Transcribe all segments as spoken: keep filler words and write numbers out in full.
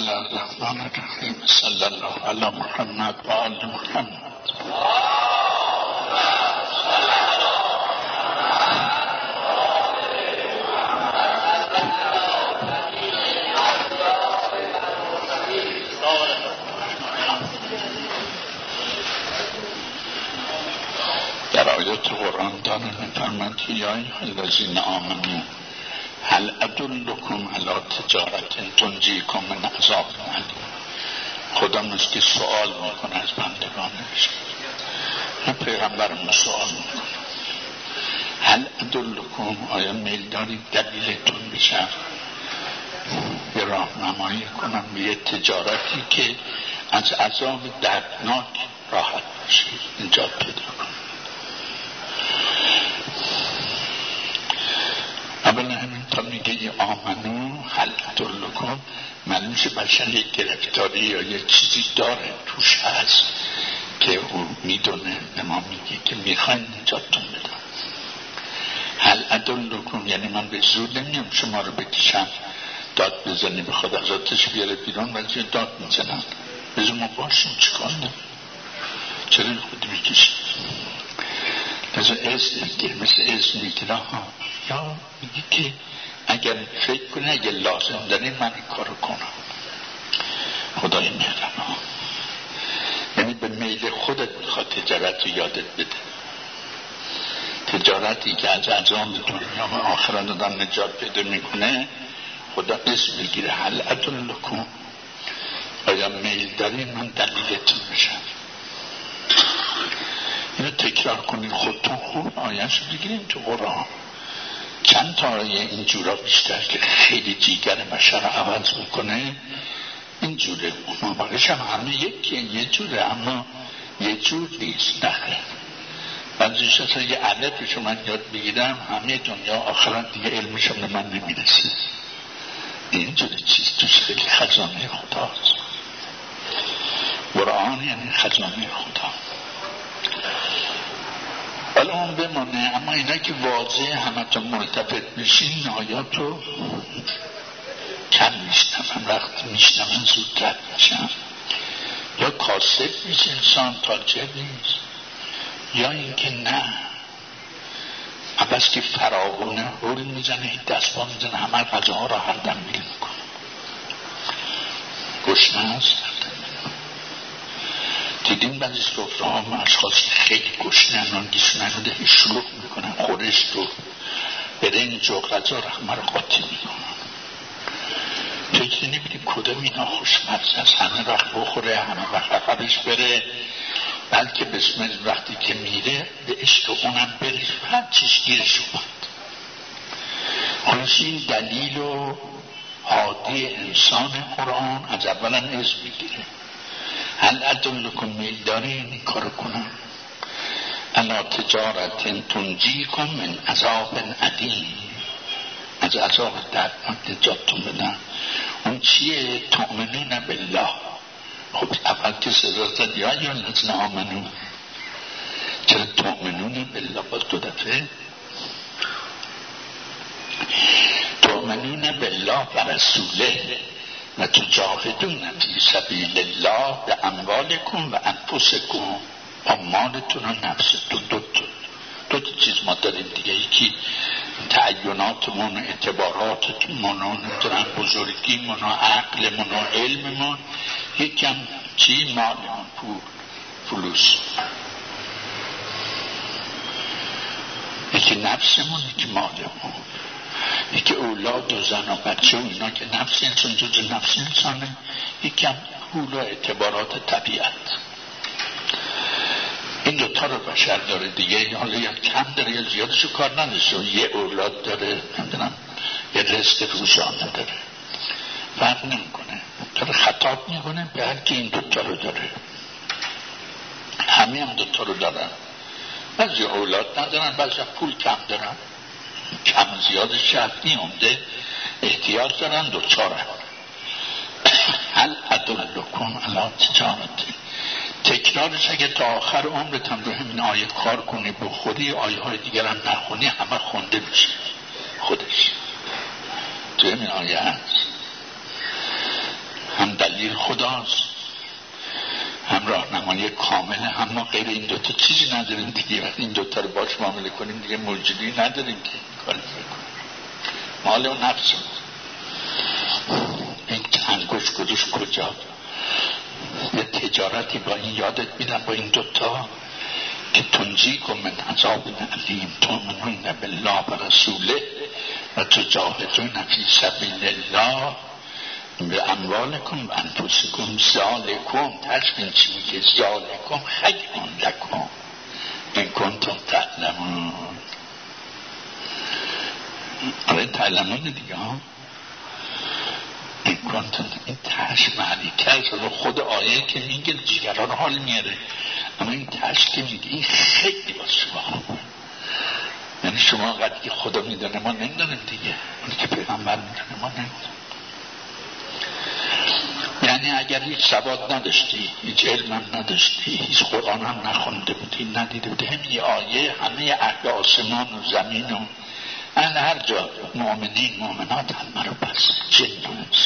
الله الرحمن الرحیم. صلی الله علی محمد و آل محمد. در آیات قرآن داره می‌فرماید که یا ایها الذین آمنوا هل ادلکم علی تجارت تنجیکم من عذاب الیم. خدا است که سوال میکنه از بندگانش. نه پیغمبرمون سوال میکنه هل ادلکم، آیا میل دارید دلیلتون بشم به راهنمایی کنم به یه تجارتی که از عذاب دردناک راحت باشید، نجات پیدا کنید. اولا همین تا میگه یه آمنو هل ادلکم، معلوم شه بشن یک گرفتاری یا یک چیزی داره توش هست که او میدونه به ما میگه که میخواین نجاتتون بدم. هل ادلکم یعنی من به زور نمیم شما رو بکشم داد بزنی به خود ازاتش بیاره بیرون و چه داد میزنن بزن ما باشیم چیکار نمیم، چرا خود میکشیم؟ لذا اسم میگیره، مثل اسم میگیره ها، یا میگه که اگر فکر کنه اگر لازم داره من این کارو کنم. خدای مهرم ها، یعنی به میل خودت میخواد تجارت رو یادت بده، تجارتی که از عذاب دنیا و آخرت دادن نجات پیدا میکنه. خدا اسم میگیره هل ادلکم، آیا میل داری من دلیلتون بشم. اینو تکرار کنید خودتون خوب آیه‌شو بگیریم تو قرآن. چند تا آیه اینجورا بیشتر که خیلی جیگر بشر عوض میکنه اینجوره. مبارش هم همه یکیه، یه جوره اما یه جور نیست. نخه بعضیش اصلا یه علتشو من یاد بگیرم همه دنیا آخرت دیگه علمشم به من نمیرسه. اینجوره چیز توش خیلی خزانه خداست. قرآن یعنی خزانه خدا. ولی اون بمانه، اما اینا که واضح همه تا ملتفت میشین آیات رو کم میشنم، وقتی میشنم زودتر میشم. یا کاسب میشه انسان تاجر نیست، یا اینکه نه عباس که فراغونه هول میزنه دست با میزنه همه غذاها را هر دم میل میکنه، گشنه هست دیدیم بعضی سفره ها هم اشخاص خیلی گشنه هنان گیشون هنده شلوغ میکنن، خورش رو برنج و غذا رو همه رو قاطی میکنن. فکر نمیدیم کدام اینا خوشمزه است، همه وقت بخوره همه وقت رقبش بره، بلکه بسم الله وقتی که میره به عشق اونم بره هر چیز گیرش اومد. خلاص این دلیل و عادی انسان قرآن از اولا از میگیره. هل ادلکم میل دارین این کارو کنم الا تجارت تنجیکم من عذاب علیم، از عذاب دردناک نجاتتون بدن. اون چیه؟ تؤمنون بالله. خب اول که سزا زد یا یا الذین آمنو، چرا تؤمنون بالله باز دو دفعه؟ تؤمنون بالله و رسوله و تجاهدون فی سبیل الله به اموالکم و انفسکم، با مالتون و نفستون. دو تا دو تا چیز ما داریم دیگه، یکی تعیناتمون، اعتباراتمون، نمیدونم بزرگیمون، عقلمون و علممون، یکی هم چی؟ مالمون، پول، فلوس. یکی نفسمون، یکی مالمون، یکی اولاد و زن و بچه و اینا که نفس انسان جز نفس انسانه، یکی هم پول و اعتبارات طبیعت. این دوتا رو بشر داره دیگه، حالا یا کم داره یا زیادشو کار نداشته، یه اولاد داره نمیدونم یه رزق روزانه داره، فرق نمیکنه، داره خطاب میکنه به هر کی این دوتا رو داره. همه هم دوتا رو دارن، بعضی اولاد ندارن، بعضی پول کم دارن، کم زیادش شرط نیامده، احتیاج دارن دوچارن. هل ادلکم علی تجارت، تکرارش اگه تا آخر عمرت هم رو همین آیه کار کنی بخوری، آیه های دیگر هم نخونی همه خونده میشه خودش. تو همین آیه هست هم دلیل خداست، هم راهنمایی کامل، هم ما غیر این دوتا چیزی نداریم دیگه. وقتی این دوتا رو باش معامله کنیم دیگه موجودی نداریم که کاری بکنیم. مال و نفس این انگوش گذوش کجا؟ یه تجارتی با این یادت میدم با این دوتا که تنجیکم من عذاب علیم تؤمنون بالله و رسوله و تجاهدون فی سبیل الله به اموالکم و انفسکم ذالکم. تشبین چی میگه؟ ذالکم خیرون لکم این کنتم تعلمون. آره تعلمون دیگه ها. این کنتم این تش معنی تش رو خود آیه که میگه جیگران حال میاره، اما این تش که میگه این خیلی با شما خوبه. یعنی شما قدر که خدا میدونه ما نمیدونیم دیگه، اونی که پیغمبر میدونه ما نمیدونیم. یعنی اگر هیچ سواد نداشتی، هیچ علم هم نداشتی، هیچ قرآن هم نخونده بودی، ندیده بودی، همین آیه همه اهل آسمان و زمین و اهل هر جا مؤمنین مؤمنات همه رو بس جن و انس.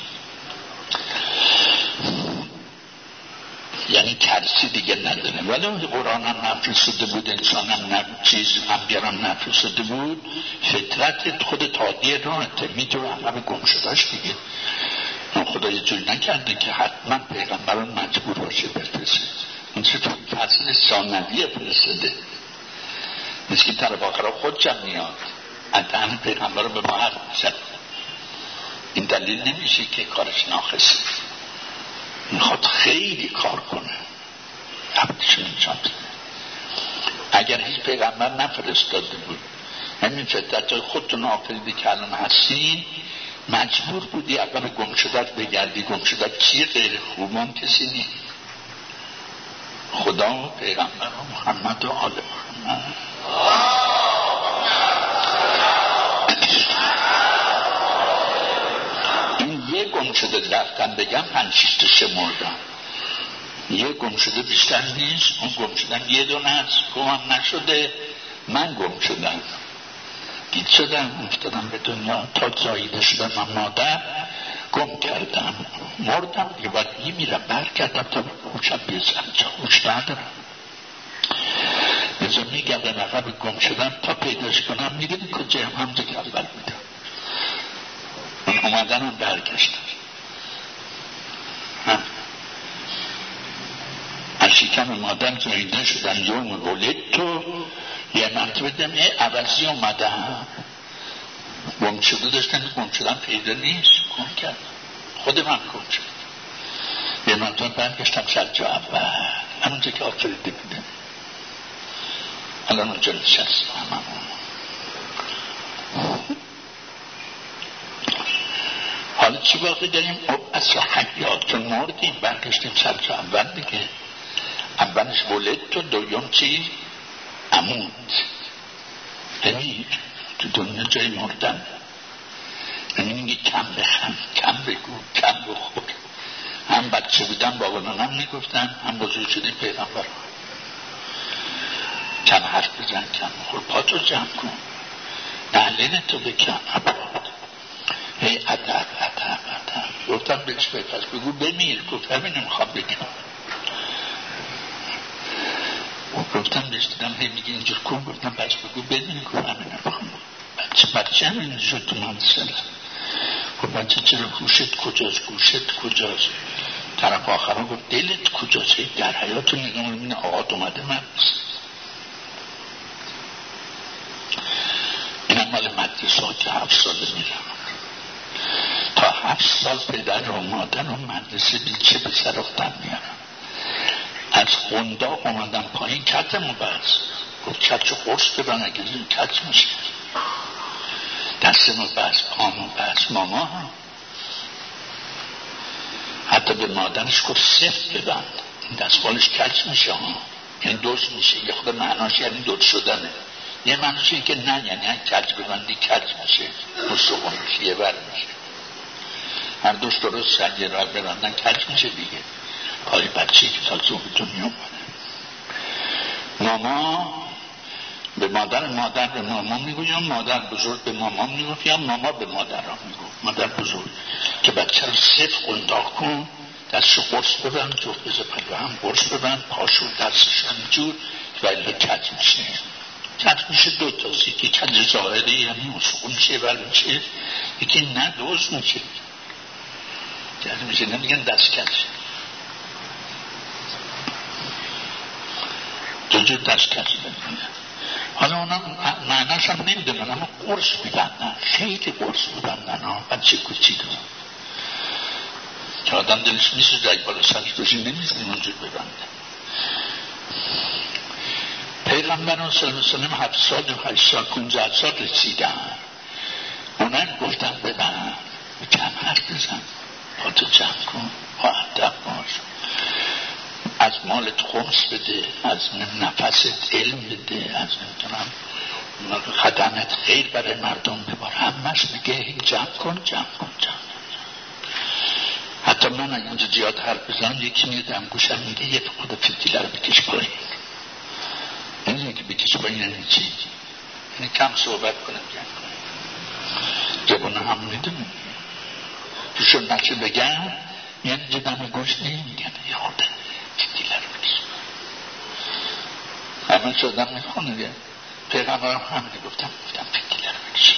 یعنی ترسی دیگه نداره. ولی اون قرآن هم نفرستاده بود، انسان هم نف... چیز انبیارم نفرستاده بود، فطرت خود تادیه راهته میتونه همه گم شداش دیگه. خدا یه جوری نکرده که حتما پیغمبران مجبور باشه بفرسته. اون چه تو فصل ثانویه فرستده نیست که طرف آخرها خود جمع میاد انتحن پیغمبر رو به ما حرف میزن. این دلیل نمیشه که کارش ناقصه. میخواد خیلی کار کنه عبدشون انجام بده. اگر هیچ پیغمبر نفرستاده بود همین فطرت خودتون آفریدی که الان هستین، مجبور بودی اول گم شدت بگردی. گم شدت چیه؟ غیر خوبان کسی نیست، خدا و پیغمبر و محمد و آل محمد. این یه گم شده رفتن بگم پنج شیش تا شمردم. یه گم شده بیشتر نیست. اون گم شدن یه دونه است. گمم نشده، من گم شدم، دید شدم، افتادم به دنیا، تا زاییده شدم من مادر گم کردم، مردم دیگه. باید یه میرم برگردم تا خوشم بیزم چه خوش ندارم. بذار میگم به نقب گم شدم تا پیداش کنم. میدونی کجا هم همزه که اول میدم من اومدن هم برگشتم. از شکم مادر زاییده شدم یوم ولد تو یه منطقه بدم یه عوضی اومده هم گم شده داشتن گم شدن پیدا نیست، گم کرد خود من گم شد. یه منطقه برگشتم سر جا اول همونجا که آفریده بودم. الان اونجا نشستم. حالا چی باقی داریم؟ اصلا حیات چون مردیم برگشتیم سر جا اول دیگه. اولش ولد تو، دویم چی؟ اموت. یعنی تو دنیا جای مردن. یعنی میگه کم بخم، کم بگو، کم بخور. هم بچه بودن بابانان هم میگفتن، هم بزرگ شدیم پیغمبر کم حرف بزن، کم بخور، پاتو جمع کن، نعلین تو بکن، عباد هی ادب ادب ادب. گفتم بهش بپس بگو بمیر. گفت همین نمیخوام بکنم. گفتم بهش دیدم هی میگه اینجور کن. گفتم بچه بگو بدونی. گفت همین نمیخوام. بچه بچه همین شد تو منزل. گفت بچه چرا گوشت کجاست؟ گوشت کجاست؟ طرف آخرها گفت دلت کجاست؟ در حیاتو نگاه میبینه آقات اومده من اینم مال مدرسه ها که هفت ساله میرم. تا هفت سال پدر و مادر و مدرسه بیچه به سر افتن میارم. از قنداق اومدم پایین کتمو بست. گفت کتشو قرص بدن اگه زیر کت میشه. دستمو بست، پامو بست. ماما هم حتی به مادرش گفت سفت ببند، این دستبالش کج میشه ها، یعنی دوست میشه. یه خود معناش یعنی دوست شدنه. یه معناش این که نه، یعنی کج ببندی کج میشه، مستقیم میشه، یه بر میشه. هر دوست درست سنگه را ببندن کج میشه دیگه. پای بچه که تازه به دنیا اومده. ماما به مادر مادر به ماما میگو، یا مادر بزرگ به ماما میگفت، یا ماما به مادرها میگفت. مادر بزرگ که بچه رو صفر قنداق کن، دستشو قرص ببند، جفت بزه پلو هم قرص ببند، پاشو دستش همینجور ولی کج میشه. کج میشه دو تا، یکی کج ظاهری یعنی مسخون میشه ولی میشه، یکی نه دوز میشه. کج میشه نمیگن دست کج، دو جور دست کج بگیرن. حالا اونا معنیش هم نمیدونن، اما قرص میبندن، خیلی قرص میبندن ها، بچه کوچیک ها که آدم دلش میشه جایی بالا سرش باشی نمیزنیم اونجور ببندن. پیغمبران صلی الله علیه وسلم هفت سال و هشت سال پونزده سال رسیدن، اونم گفتن ببند کم حرف بزن، با تو جمع کن، با ادب باش، از مالت خمس بده، از نفست علم بده، از نمیتونم خدمت خیر برای مردم ببار، همش میگه جمع کن جمع کن جمع کن. حتی من اگه اونجا زیاد حرف بزنم یکی میاد هم گوشم میگه یه خود فتیله رو بکش پایین. این که بکش پایین یعنی چی؟ یعنی کم صحبت کنم جمع کنم. جبونه هم میدونه توشون نچه بگم یعنی جدم گوش نمیگن یه خورده فتیله رو بکش. همه شدم میخونه دیگه. پیغمبرم همینه گفتم گفتم فتیله رو بکش،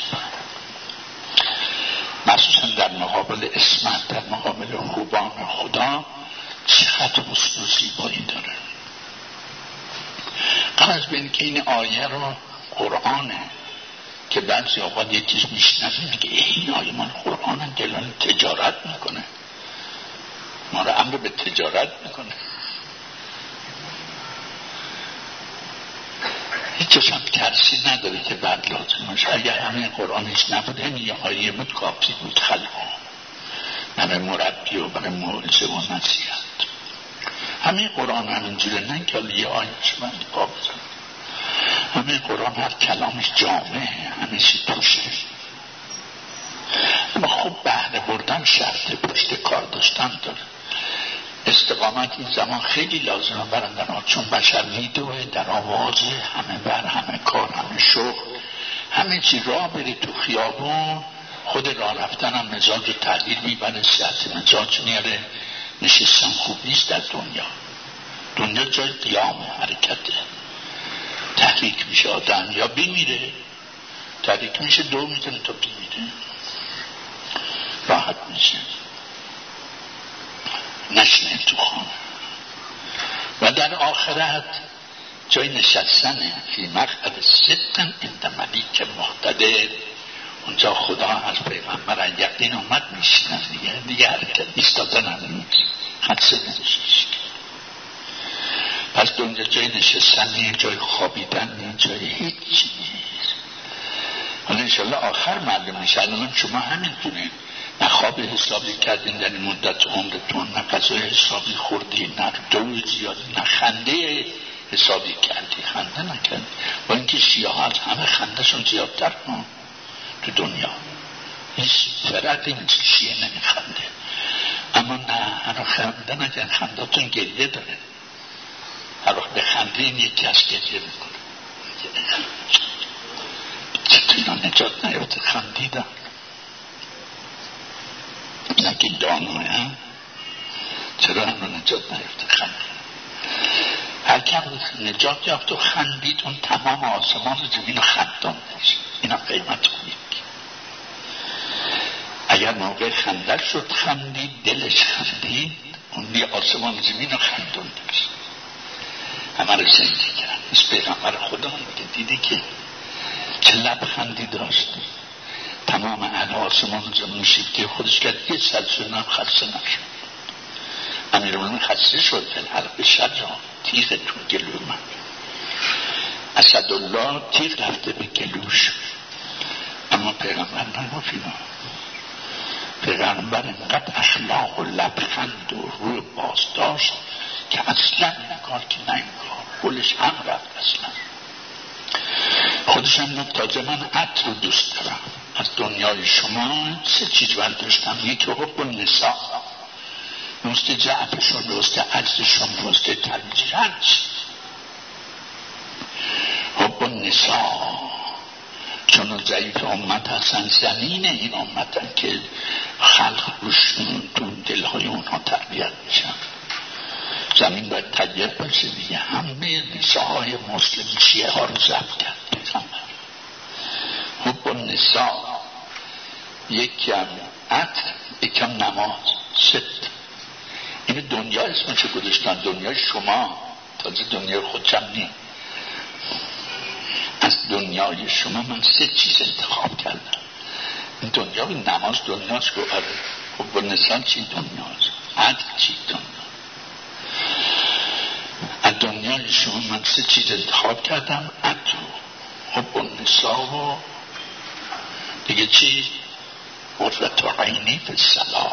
مخصوصا در مقابل اسمت، در مقابل خوبان خدا چقدر حسن و زیبایی داره. قبل از بین که این آیه رو قرآنه که بعضی اوقات یه چیز میشنوه میگه این آیه من قرآنه، دلان تجارت میکنه، ما رو امر به تجارت میکنه. هیچش هم ترسی نداره که بعد لازم باشه. اگر همه قرآنش نبود همین یه آیه بود کافی بود خلقا برای مربی و برای موعظه و نصیحت. همه قرآن همینجوره، نه که یه آیهش من پا بزن. همه قرآن هر کلامش جامعه، همه چی توشه. اما خب بهره بردن شرط پشت کار داشتن داره. استقامت این زمان خیلی لازمه برندن، چون بشر میدوه در آواز، همه بر همه کار، همه شغل، همه چی. راه بری تو خیابون، خود راه رفتن هم مزاج و تعدیل میبره، سیاست مزاج میاره. نشستن خوب نیست در دنیا. دنیا جای قیام حرکته، تحریک میشه آدم، یا بمیره، تحریک میشه دو میتونه تا بمیره، راحت میشه نشنه تو خانه. و در آخرت جای نشستنه، فی مقعد صدق عند ملیک مقتدر. اونجا خدا از پیغمبر یقین اومد میشنن دیگه، دیگه حرکت ایستادن هم نیست، حدث نمیشه. پس اونجا جای نشستن نیست، جای خوابیدن نیست، جای هیچی نیست. حالا انشالله آخر معلوم میشه. الان شما همینطوره، نه خواب حسابی کردین در این مدت عمرتون، نه غذای حسابی خوردین، نه دو زیادی، نه خنده حسابی کردی، خنده نکردی. با اینکه شیعه ها از همه خنده شون زیادتر کن تو دنیا، هیچ فرق این شیعه نمیخنده. اما نه، هر خنده نکن، خندهاتون گریه داره. هر وقت به خنده این یکی از گریه میکنه، چطور اینا نجات نیافته خندیدن؟ نگی دانوه هم چرا هم نجات نیافته خندید؟ اگر نجات یافت و خندید اون تمام آسمان و زمین رو خندان میشه. اینا قیمت خوبی. اگر موقع خندش شد خندید، دلش خندید، اون دیگه آسمان و زمین رو خندان میشه. همه رو زندگی کرد. از پیغمبر خدا میگه دیدی که چه لبخندی داشت، تمام اهل آسمان و زمین شیفته خودش کرد، یه سلسله هم خسته نشد. امیرالمومنین خسته شد، حلقه شجاع تیغ تو گلو من، اسدالله تیغ رفته به گلوش. اما پیغمبر نگفت اینا. پیغمبر اینقدر اخلاق و لبخند و روی باز داشت که اصلا نگار که نگار گلش هم رفت. اصلا خودش هم تازه من عطر رو دوست دارم. از دنیای شما سه چیز برداشتم، یکی حب النساء، دوست جعفشون، دوست عجزشون، دوست ترمیزش، هر چی. حب النساء، چون ضعیف امت هستن، زمین این امتن که خلق روش تو دلهای اونها تربیت میشن. زمین باید طیب باشه دیگه. همه نساهای مسلم شیعه ها رو ضبط کرد پیغمبر. حب النساء، یکم عطر، یکم نماز، ست. این دنیا اسمشو گذاشتن، دنیای شما، تازه دنیای خودشم نیم. از دنیای شما من سه چیز انتخاب کردم. این دنیا به نماز دنیاست که آره. حب النساء چی دنیاست؟ عطر چی دنیا؟ از دنیای شما من سه چیز انتخاب کردم: عطر، حب النساء و دیگه چی؟ قرة عینی فی الصلاة،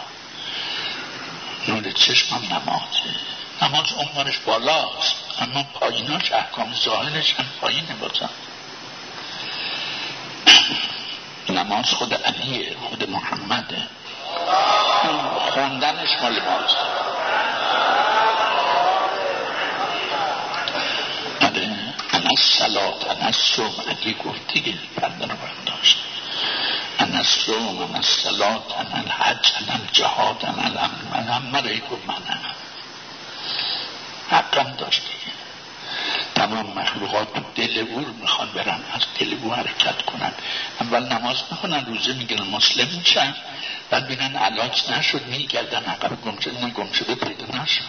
نور چشمم نمازه. نماز عمرش بالاست اما پاییناش، احکام ظاهرش هم پایینه. بازم نماز خود علیه، خود محمده، خوندنش مال ماست. آره، انا الصلاة انا الصوم، علی گفت دیگه، پرده رو برداشت. انا الصوم انا الصلاة انا الحج انا الجهاد انا الامر، من هم مرایی گفت منم، حقم داشت دیگه. تمام مخلوقات تو دل او رو میخوان برن، از دل او حرکت کنن. اول نماز میخونن، روزه میگیرن، مسلم میشن، بعد بینن علاج نشد میگردن عقب، گم شده نه گم شده پیدا نشد.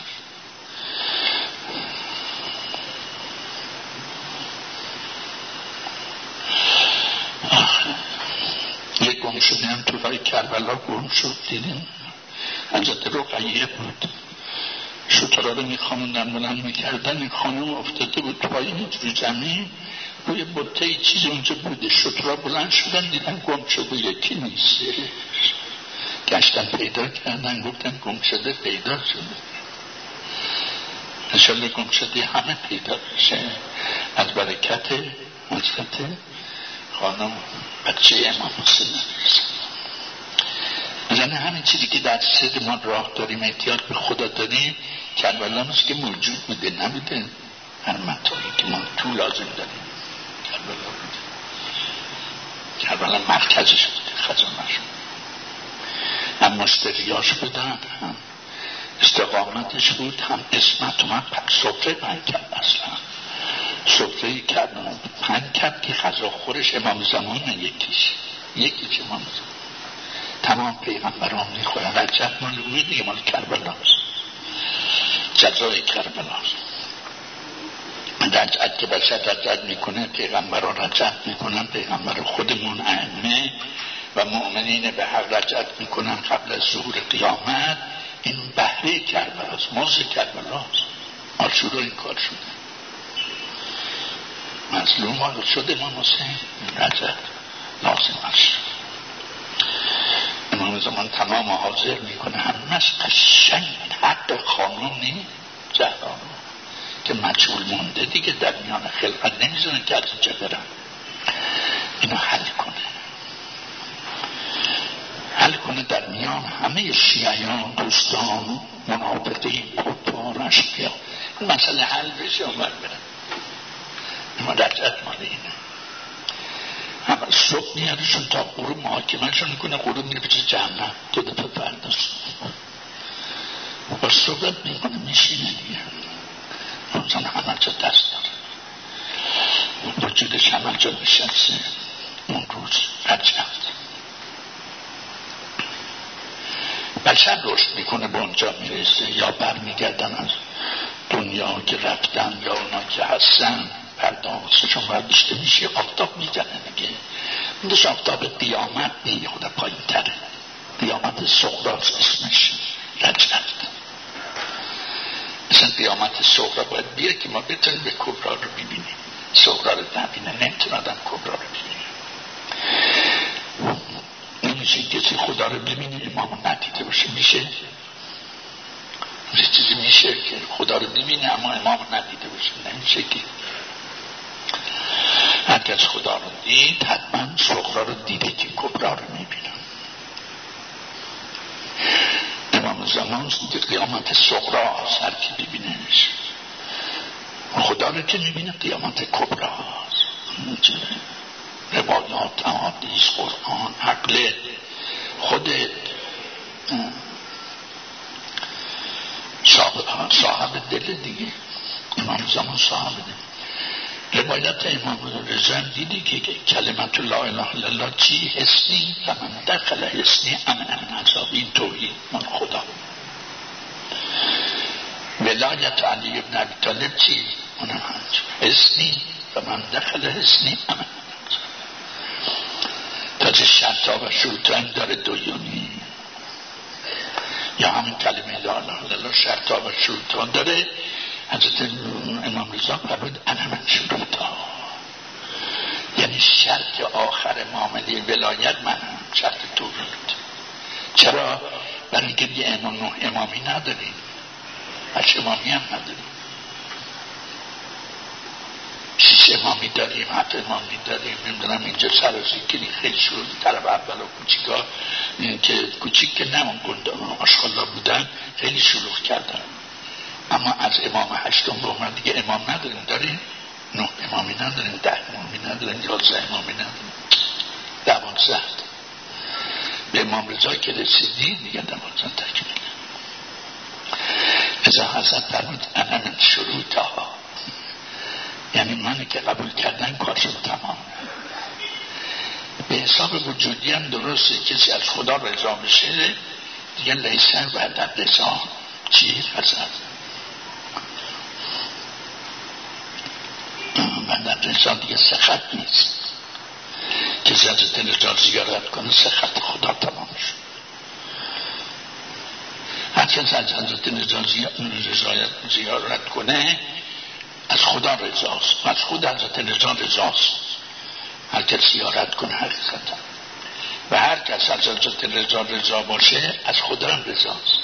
یک گم شده هم تو رای کربلا گم شد، دیدیم حضرت رقیه بود، شترها رو میخواموندن بلند میکردن، این خانم افتاده بود پایین روی زمین، روی بطه چیز اونجا بوده، شترها بلند شدن دیدن گم شده، یکی نیست. گشتن پیدا کردن، گفتن گم شده پیدا شده. انشالله گم شده همه پیدا بشه از برکت حضرت خانم بچه امام حسین. مثلا همین چیزی که در صد ما راه داریم، احتیاج به خدا داریم، کربلا هست که موجود بوده، نبوده هر متاعی که ما تو لازم داریم. کربلا بوده، کربلا مرکزش بوده، خزانش بوده، هم مشتریاش بودن، هم استقامتش بود، هم اسمت اومد. سفره پنگ کرد، اصلا سفره کرد پنگ کرد که غذا خورش امام زمان یکیش یکیش امام زمان، تمام پیغمبران میخورن. رجب مال اوی دیگه، مال کربلاست، جزای کربلاست. رجب که بشر رجب میکنه، پیغمبران رجب میکنن، پیغمبر خودمون ائمه و مؤمنین به حق رجب میکنن قبل از ظهور قیامت. این بهره کربلاست، موز کربلاست. عاشورا این کار شده، مظلوم حال شده امام حسین، رجب لازمش. امام زمان تمام حاضر میکنه، همش قشنگ حق خانونی زهرا که مجهول مونده دیگه، در میان خلقت نمیزنن که از اینجا برن، اینو حل کنه، حل کنه در میان همه شیعیان، دوستان، منافقین، کفار، اشقیا، این مسئله حل بشه و بر برن. اما رجعت مال اینه. اما صبح میادشون تا غروب محاکمهشون میکنه، غروب میره پیش جهنم، دو دفعه فرداست. با صبحت میکنه میشینه دیگه، اونزان همه جا دست داره، وجودش همه جا نشسته. اون روز رجعت بشر رشد میکنه، به اونجا میرسه، یا بر میگردن از دنیا که رفتن، یا اونا که هستن پردازشون برداشته میشه، آفتاب میزنه دیگه. اونش آفتاب قیامت نیه، خدا پایین تره، قیامت صغراست اسمش، رجعت. مثلا قیامت صغرا باید بیه که ما بتونیم به کبرا رو ببینیم، صغرا رو نبینه نمیتونه آدم کبرا رو ببینیم. نمیشه کسی خدا رو ببینه امام ندیده باشه، میشه؟ یه چیزی میشه که خدا رو ببینه اما امام ندیده باشه؟ نمیشه که. هر کس خدا رو دید حتما صغرا رو دیده که کبرا رو میبینه. امام زمان قیامت صغرا هست، هر کی ببینهش خدا رو که میبینه قیامت کبرا هست. روایات، احادیث، قرآن، عقل خودت، صاحب, صاحب دل دیگه. امام زمان صاحب دل. روایت امام رضا دیدی که کلمت لا اله الا الله چی؟ حسنی و من دخل حسنی امن من عذاب. این توحید من خدا. ولایت علی ابن ابی طالب چی؟ اونم حسنی و من دخل حسنی امن من عذاب. تاج شرطا و شروطا داره دویونی، یا همین کلمه لا اله الا الله شرطا و شروطا داره. حضرت امام رضا فرمود انا من شروطا، یعنی شرط آخر معامله ولایت منم، شرط توحید. چرا؟ برای اینکه یه امام نه امامی نداریم، هشت امامی هم نداریم، شیش امامی داریم، هفت امامی داریم. نمیدونم اینجا سرازیگری خیلی شروع طرف اول و کوچیکا که کوچیک که نمون آشغالا بودن خیلی شلوغ کردن. اما از امام هشتم به اومد دیگه امام نداریم. داریم نه امامی نداریم، ده امامی نداریم، یازده امامی نداریم، دوازده. به امام رضا که رسیدی دیگه دوازده تکمیل. ازا حضرت فرمود انا من شروطها، یعنی من که قبول کردن کارشون تمام. به حساب وجودی هم درسته، کسی از خدا رضا بشه دیگه لیسن بعد رضا چی حضرت بعد رضا دیگه سخط نیست. کسی حضرت رضا زیارت کنه سخط خدا تمام شد. هر کسی از حضرت رضا زیارت کنه از خدا رضاست، از خود حضرت رضا رضاست. هر کس زیارت کنه حقیقتا، و هر کس از حضرت رضا رضا باشه از خدا هم رضاست.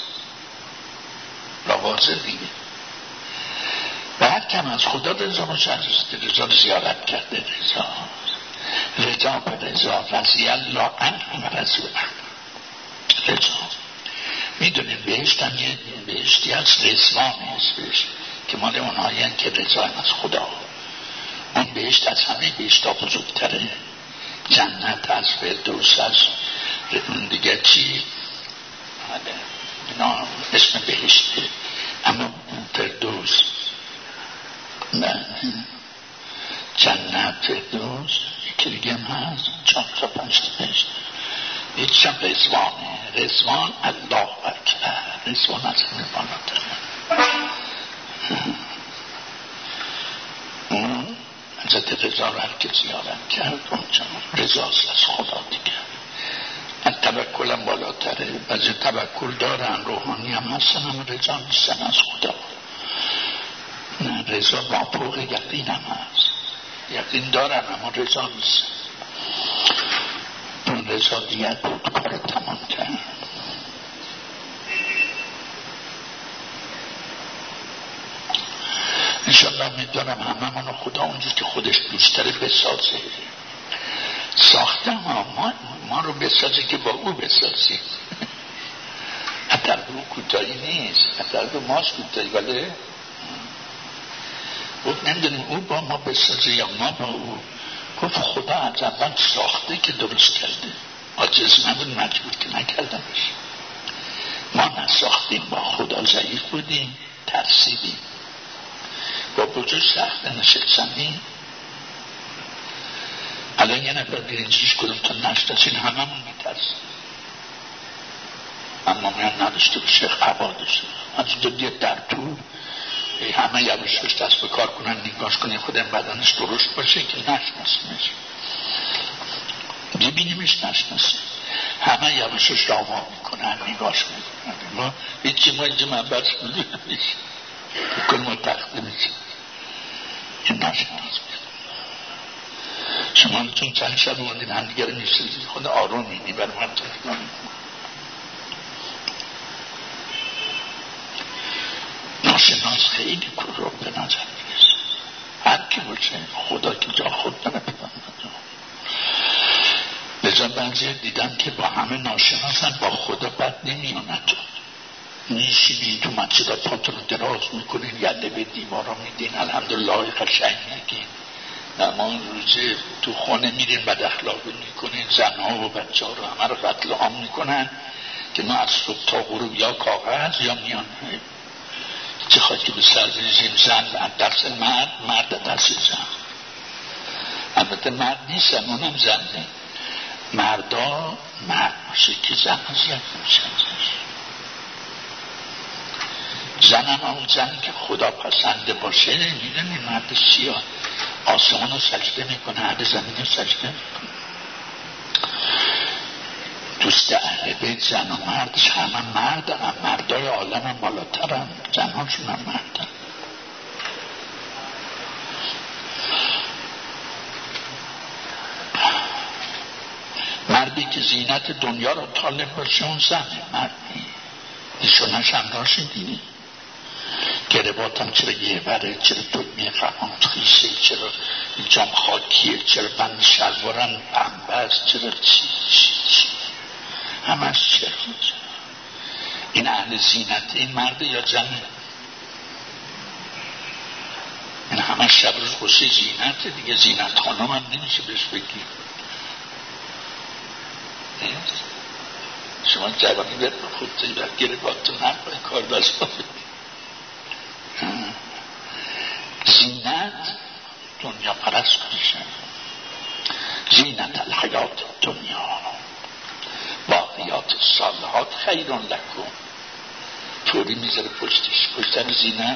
واضح دیگه. و هر کم از خدا رضا باشه از حضرت رضا زیارت کرده رضاست. رضا به رضا رضی الله عنه و رضی عنه. رضا میدونیم بهشت هم یه بهشتی هست رضوان هست بهشت که مال اونهایی هست که رضا از خدا. اون بهشت از همه بهشت ها بزرگتره. جنت از فردوس از دیگه چی اینا اسم بهشته، اما فردوس جنت فردوس یکی دیگه هم هست چند تا پنج تا بهشت. یکی هم رضوانه. رضوان الله اکبر، رضوان از همه بالاتره. اون حضرت رضا رو هر که زیارت کرد اونجا رضاست از خدا دیگه. از توکل هم بالاتره. بعضی توکل دارن روحانی هم هستن اما رضا نیستن از خدا. رضا با فوق یقین هم هست، یقین دارن اما رضا نیستن. اون رضا دیگر بود کار تمام کرد. انشالله میدارم همه منو خدا اونجور که خودش دوست داره بسازه. ساخته ما, ما ما رو بسازه که با او بسازه. حتی او کوتاهی نیست، حتی ماست کوتاهی، ولی گفت نمیدونیم او با ما بسازه یا ما با او. گفت خدا از اول ساخته که درست کرده، عاجز نبود مجبور که نکردمش. ما نساختیم، با خدا ضعیف بودیم، ترسیدیم، با بجور سخت نشستنیم. الان یه نفر بیرینجیش کدوم تا نشتسین همه من میترسیم. اما من نداشته باشه قبا داشته از دو دید در تو همه یواشش دست به کار کنن نگاش کنن خودم بدنش درست باشه که نشناسیمش، ببینیمش نشناسیم. همه یواشش راوا میکنن نگاش میکنن. ما هیچی ما اینجا منبرش میدونمیش بکن ما تخته میشه این نشناس. شما چون چند شب موندین هم دیگر میشتید خود آروم میدی برای من تفکر میکنم. ناشناس خیلی کرو به نظر میرسه. هر کی باشه خدا که جا خود داره پیدا نده. لذا بعضی دیدم که با همه ناشناسن با خدا بد نمیاند. میشینین تو مسجد پاتون رو دراز میکنین، یده به دیوارا میدین الحمدلله قشنگ میگین ما روزه تو خانه میرین بد اخلاقی میکنین، زنها و بچه ها رو همه رو قتل عام میکنن که ما از صبح تا غروب یا کاغذ یا میان چه خواهد که به سر بریزیم زن دست مرد، مرد دست زن. البته مرد نیستن، اونم زنه. مردا مرد باشه که زن اذیت میشن. زن هم اون زنی که خدا پسنده باشه، میدونی مرد سیاه آسمان رو سجده میکنه، عرض زمین رو سجده میکنه. دوست اهل بیت زن و مردش همه مرد هم، مردای عالم هم بالاتر هم، زنهاشون هم مرد هم. مردی که زینت دنیا رو طالب باشه اون زنه، مردی ایشونش هم راشدینی گرباتم چرا یه بره، چرا دلمی قهان خیشه، چرا جام خاکیه، چرا بند شلوارم پنبه است، چرا چی چی چی همش چرا. این اهل زینت، این مرد یا زنه؟ این همش شب روز خوشی زینت دیگه. زینت خانم هم نمیشه بهش بگی. شما جوانی برد به خود تیبت گرباتون هم باید کار بزا زینت دنیا پرست کنشن. زینت الحیات دنیا باقیات صالحات خیرون لکن. طوری میذاره پشتش، پشتن زینت.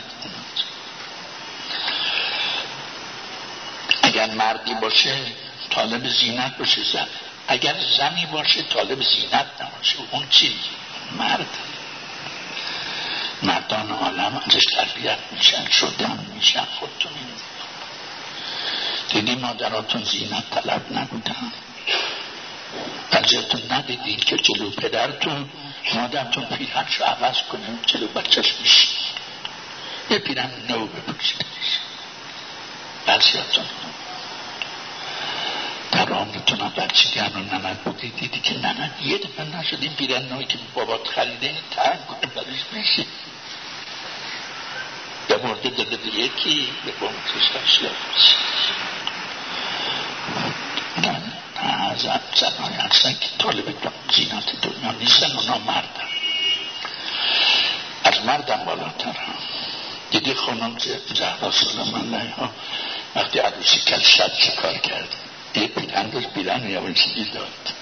اگر مردی باشه طالب زینت باشه زن، اگر زنی باشه طالب زینت نباشه اون چی؟ مرد. مردان عالم ازش تربیت میشن، شدن میشن. خودتون دیدی مادراتون زینت طلب نبودن؟ بچه‌تون ندیدین که جلو پدرتون مادرتون پیرهنشو عوض کنه جلو بچهش میشه یه پیرهن نو بپوشه؟ بچه‌تون در عمرتون هم بچگی هنو نمد بودی دیدی که نمد یه دفعه نشد این پیرهن نوی که بابات خریده این تنگ کنه برش میشه به مرده داده به یکی به بامتش هشت نه زن زنهای هستن که طالب زینت دنیا نیستن، اونا مردن، از مردم بالاتر هم. دیدی خانم زهرا سلام علیها وقتی عروسی کل شب چه کار کرد؟ یه پیرهن داشت، پیرهن یواشی داد.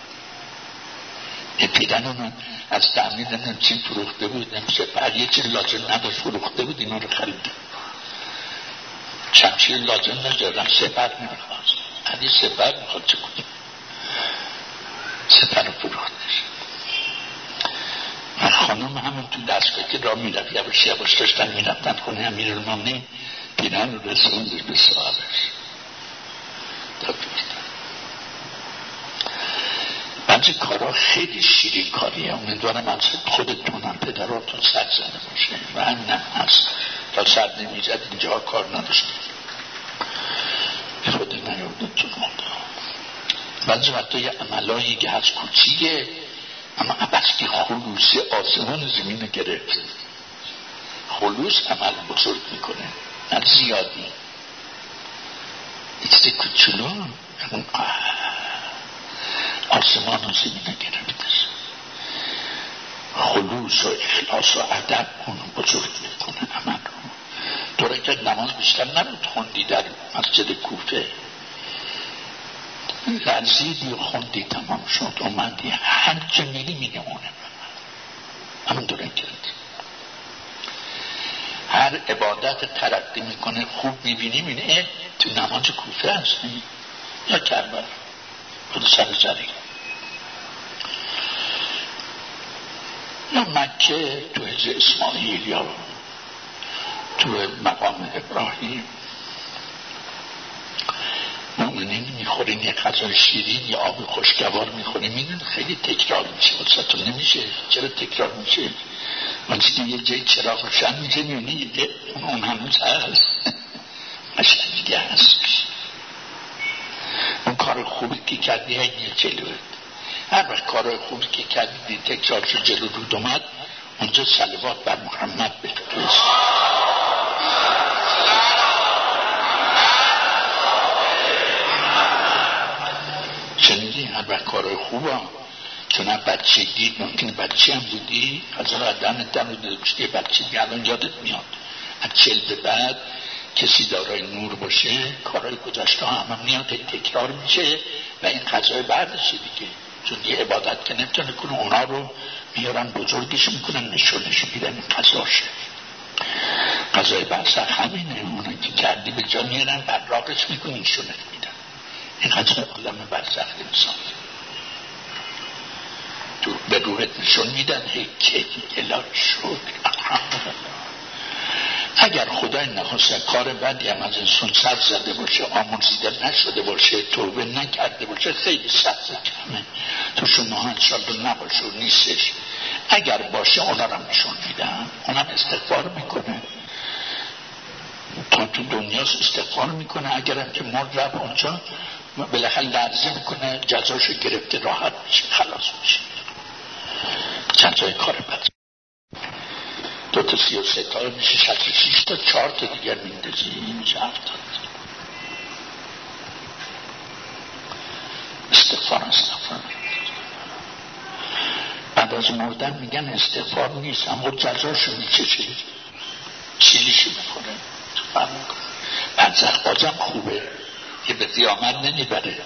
یه پیرهن اون از تعمید هم چین فروخته بود، نمیشه بعد یه چین لازم نداشت فروخته بود، اینا رو خریده. شمشیر لازم ندارم، سپر نمیخواست. علی سپر میخواد چه کنیم؟ سپر رو فروختش. من خانم همون تو دستگاه که را میرفت یواش یواش داشتن میرفتن خونه امیرالمومنین، پیرهن رو رسوندش به صاحبش داد بردن. بعضی کارها خیلی شیرین کاریه. امیدوارم از خودتونم پدراتون سر زده باشه و همینم هست تا سر نمیزد اینجا کار نداشت خود نیاردتون مونده. بعضی وقتا یه عملایی که هست کوچیه اما بسکی خلوصی آسمان زمین گرفت. خلوص عمل بزرگ میکنه، نه زیادی. ایسته کوچولو آسمان زمین گرفتش. خلوص و اخلاص و ادب اونو بزرگ میکنه عمل رو. دو رکعت نماز بیشتر نبود خوندی در مسجد کوفه، لرزیدی و خوندی تمام شد اومدی هر جا میری میگه اونه همون دو رکعت. هر عبادت ترقی میکنه خوب میبینی میبینی تو نماز کوفه هست یا کربلا خود سر زری یا مکه تو حج اسماعیل یا تو مقام ابراهیم مؤمنین میخورین یه غذای شیرین یا آب خوشگوار میخورین میدون خیلی تکرار میشه واسهتون نمیشه. چرا تکرار میشه؟ وقتی یه جای چراغ روشن میشه میبینی اون هنوز هست قشنگی هست. اون کار خوبی که کردی هی جلوه. هر وقت کار خوبی که کردی تکرار شد جلو رود اومد اونجا صلوات بر محمد بفرست. البته کارهای خوبه، چون هم بچگی ممکنه بچه هم بودی از آدم دم رو دلکشتی بچگی الان یادت میاد از چل به بعد کسی دارای نور باشه کارهای گذشته هم میاد تکرار میشه و این قضای بعدشه دیگه، چون یه عبادت که نمیتونه کنه اونا رو میارن بزرگش میکنن نشونش میدن این قضاشه. قضای برزخ همینه، اونا که کردی به جا میارن براقش میکنن نشونش میدن. این قضای عالم برزخ انسان تو به روحت نشون میدن هی که الهی شد. اگر خدای نخواسته کار بدی هم از انسان سر زده باشه، آمرزیده نشده باشه، توبه نکرده باشه، خیلی سخت کمه تو شما ها انشالله نباشه و نیستش. اگر باشه اونا رو نشون میدن، اونم استغفار میکنه تا تو دنیا استغفار میکنه، اگرم که مرد رفت اونجا بالاخره لرزه میکنه جزاشو گرفته راحت میشه خلاص میشه. جزای کار بد دو تا سی و سه تا میشه شصت و شش تا، چهار تا دیگر میندازی میشه هفتاد. استغفار استغفار بعد از مردن میگن استغفار نیست اما جزاشو میچشه چیلیشو میکنه تو فهم میکنه. برزخ بازم خوبه که به قیامت نمیبره،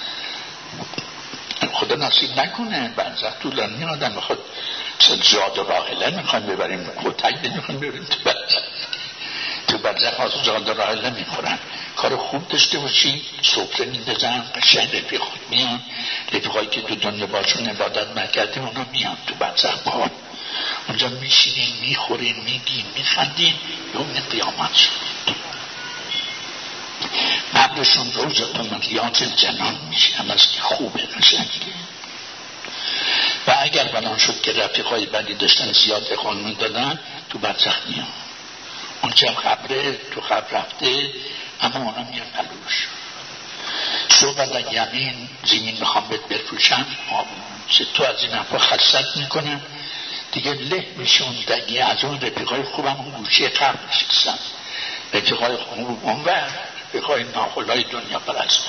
خدا نصیب نکنه برزخ طولانی آدم بخواد زاد و راحله میخوایم ببریم کتک نمیخوایم ببریم تو برزخ. تو برزخ ها زاد و راحله میخورن، کار خوب داشته باشی سفره میندازن قشنگ رفیق خود میان، رفیقایی که تو دنیا باشون عبادت نکردیم اونا میان تو برزخ با اونجا میشینین میخورین میگین میخندین یوم قیامت شد قبلشون روزتون ملیات جنان میشه هم از که خوبه قشنگه. و اگر بنان شد که رفیقای بدی داشتن زیاد اخوان دادن تو برزخ میان، اونجا خبره تو خبر رفته اما اونا میان پلوش شو بدن یمین زمین میخوام بهت بفروشن چه تو از این حرفا خستت میکنن دیگه له میشون دیگه. از اون رفیقای خوبم اون گوشه قبل نشستن، رفیقای خوب اونور رفیقای ناخلای دنیا پرست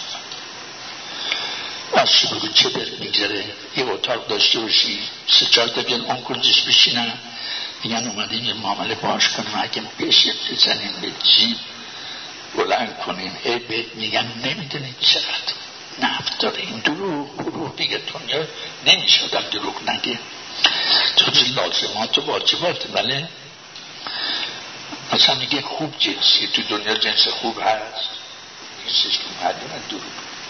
از شروع چه بر میگذره. یه اتاق داشته باشی سه چهار تا بیان اون کنجش بشینن میگن اومدیم یه معامله باش کنیم اگه پیشیم بزنیم به جیب بلند کنیم ای بهت میگن نمیدونید چقدر نفت داره این دروغ دروغ دیگه دنیا نمیشه آدم دروغ نگه تو لازمات و واجبات. بله مثلا میگه خوب جنسی تو دنیا جنس خوب هست نیستش که مردم دروغ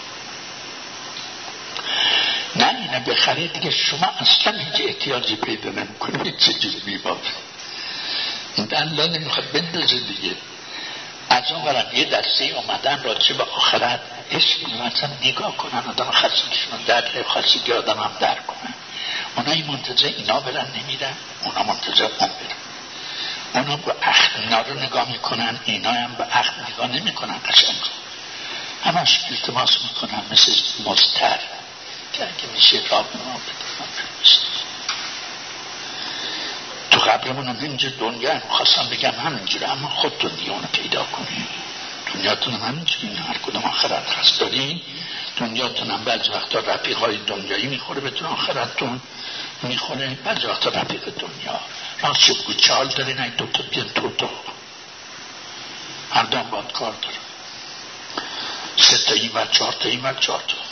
نه اینه بخره دیگه شما اصلا اینجا احتیاجی پیدا نمیکنید چجور میبافه این الله نمیخواد بندازه دیگه. از اون برم یه دسته اومدن راجع به آخرت عشق مثلا نگاه کنن آدم خستگیشون در خستگی آدم هم در کنن. اونا این منتظر اینا برن نمیرن، اونا منتظر اون برن. اونا با عقل اینا رو نگاه میکنن، اینا هم با عقل نگاه نمیکنن. قشنگ همش التماس میکنن مثل مستر که اگه میشه راب ما بده. تو قبرمون هم اینجا دنیا هم خواستم بگم همینجوره اما خود دنیا رو پیدا کنیم. دنیاتون هم همینجوری هر کدوم آخرت هست دارین. دنیاتون هم بعض وقتا رفیقای دنیایی میخوره بهتون، آخرتون میخوره بعض وقتا رفیق دنیا. راست شد بود چال دارین این دوتا بیان تو تو هر دام باید کار دارن سه تا این و چهار تا این و چهار تا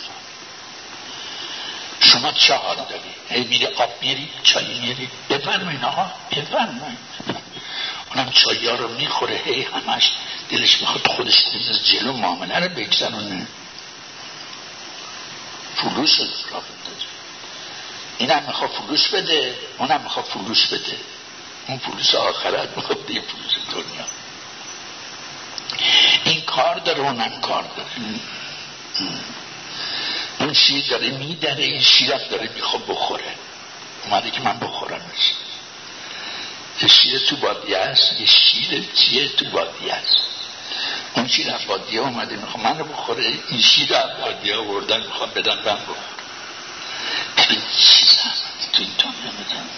شما چهار داری هی میری آب میری چایی میری بفرمایین آقا بفرمایین. اونم چایی ها رو میخوره هی همش دلش میخواد خودش دیز جلو معامله رو بگذرونه فلوس رو را بده. این هم میخواد فلوس بده اونم میخواد فلوس بده. اون فلوس آخرت میخواد دیگه فلوس دنیا. این کار داره اونم کار داره. اون شیر داره میدره این شیرت داره میخواد بخوره. اومده که من بخورم میشه. یه شیر تو بادیه هست یه شیر چیه تو بادیه هست. اون شیر از بادیه اومده میخواد من رو بخوره. این شیر از بادیه آوردن میخواد بدن من بخوره. این چیز هم تو این تام نمیدن.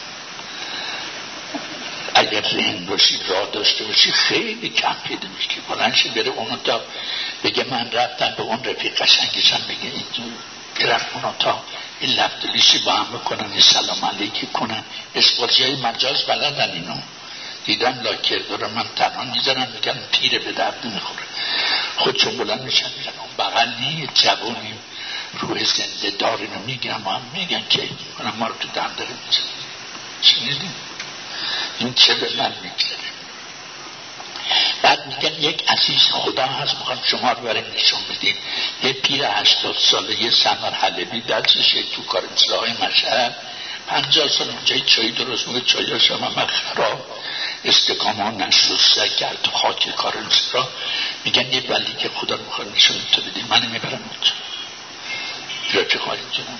اگر ذهن باشی راه داشته باشی خیلی کم پیدا میشه که بلنشه بره اونو تا بگه من رفتم به اون رفیق قشنگشم بگه این تو برن اونا تا این لفتلیشی با هم بکنن، سلام علیکی کنن. اسپورتی های مجاز بلدن اینو، دیدن لاکردو رو من تنها میزنن میگن پیره به درد نمیخوره، خودشون بلند میشن میرن اون بغل نیه جوانی روح زنده دار اینو میگن و هم میگن که کنم ما رو تو دم داره میزن. شنیدیم این چه به من میگذره. بعد میگن یک عزیز خدا هست میخوام شما رو برای نشون بدیم. یه پیر هشتاد ساله یه سمر حلبی دستشه تو کار اصلاحی مشهد، پنجاه سال اونجای چایی درست میگه چایی ها شما من خراب استقام ها نشسته کرد خاک کار اصلاح. میگن یه ولی که خدا رو میخواد نشون تو بدیم، من میبرم اونجا یا چه خواهی جنم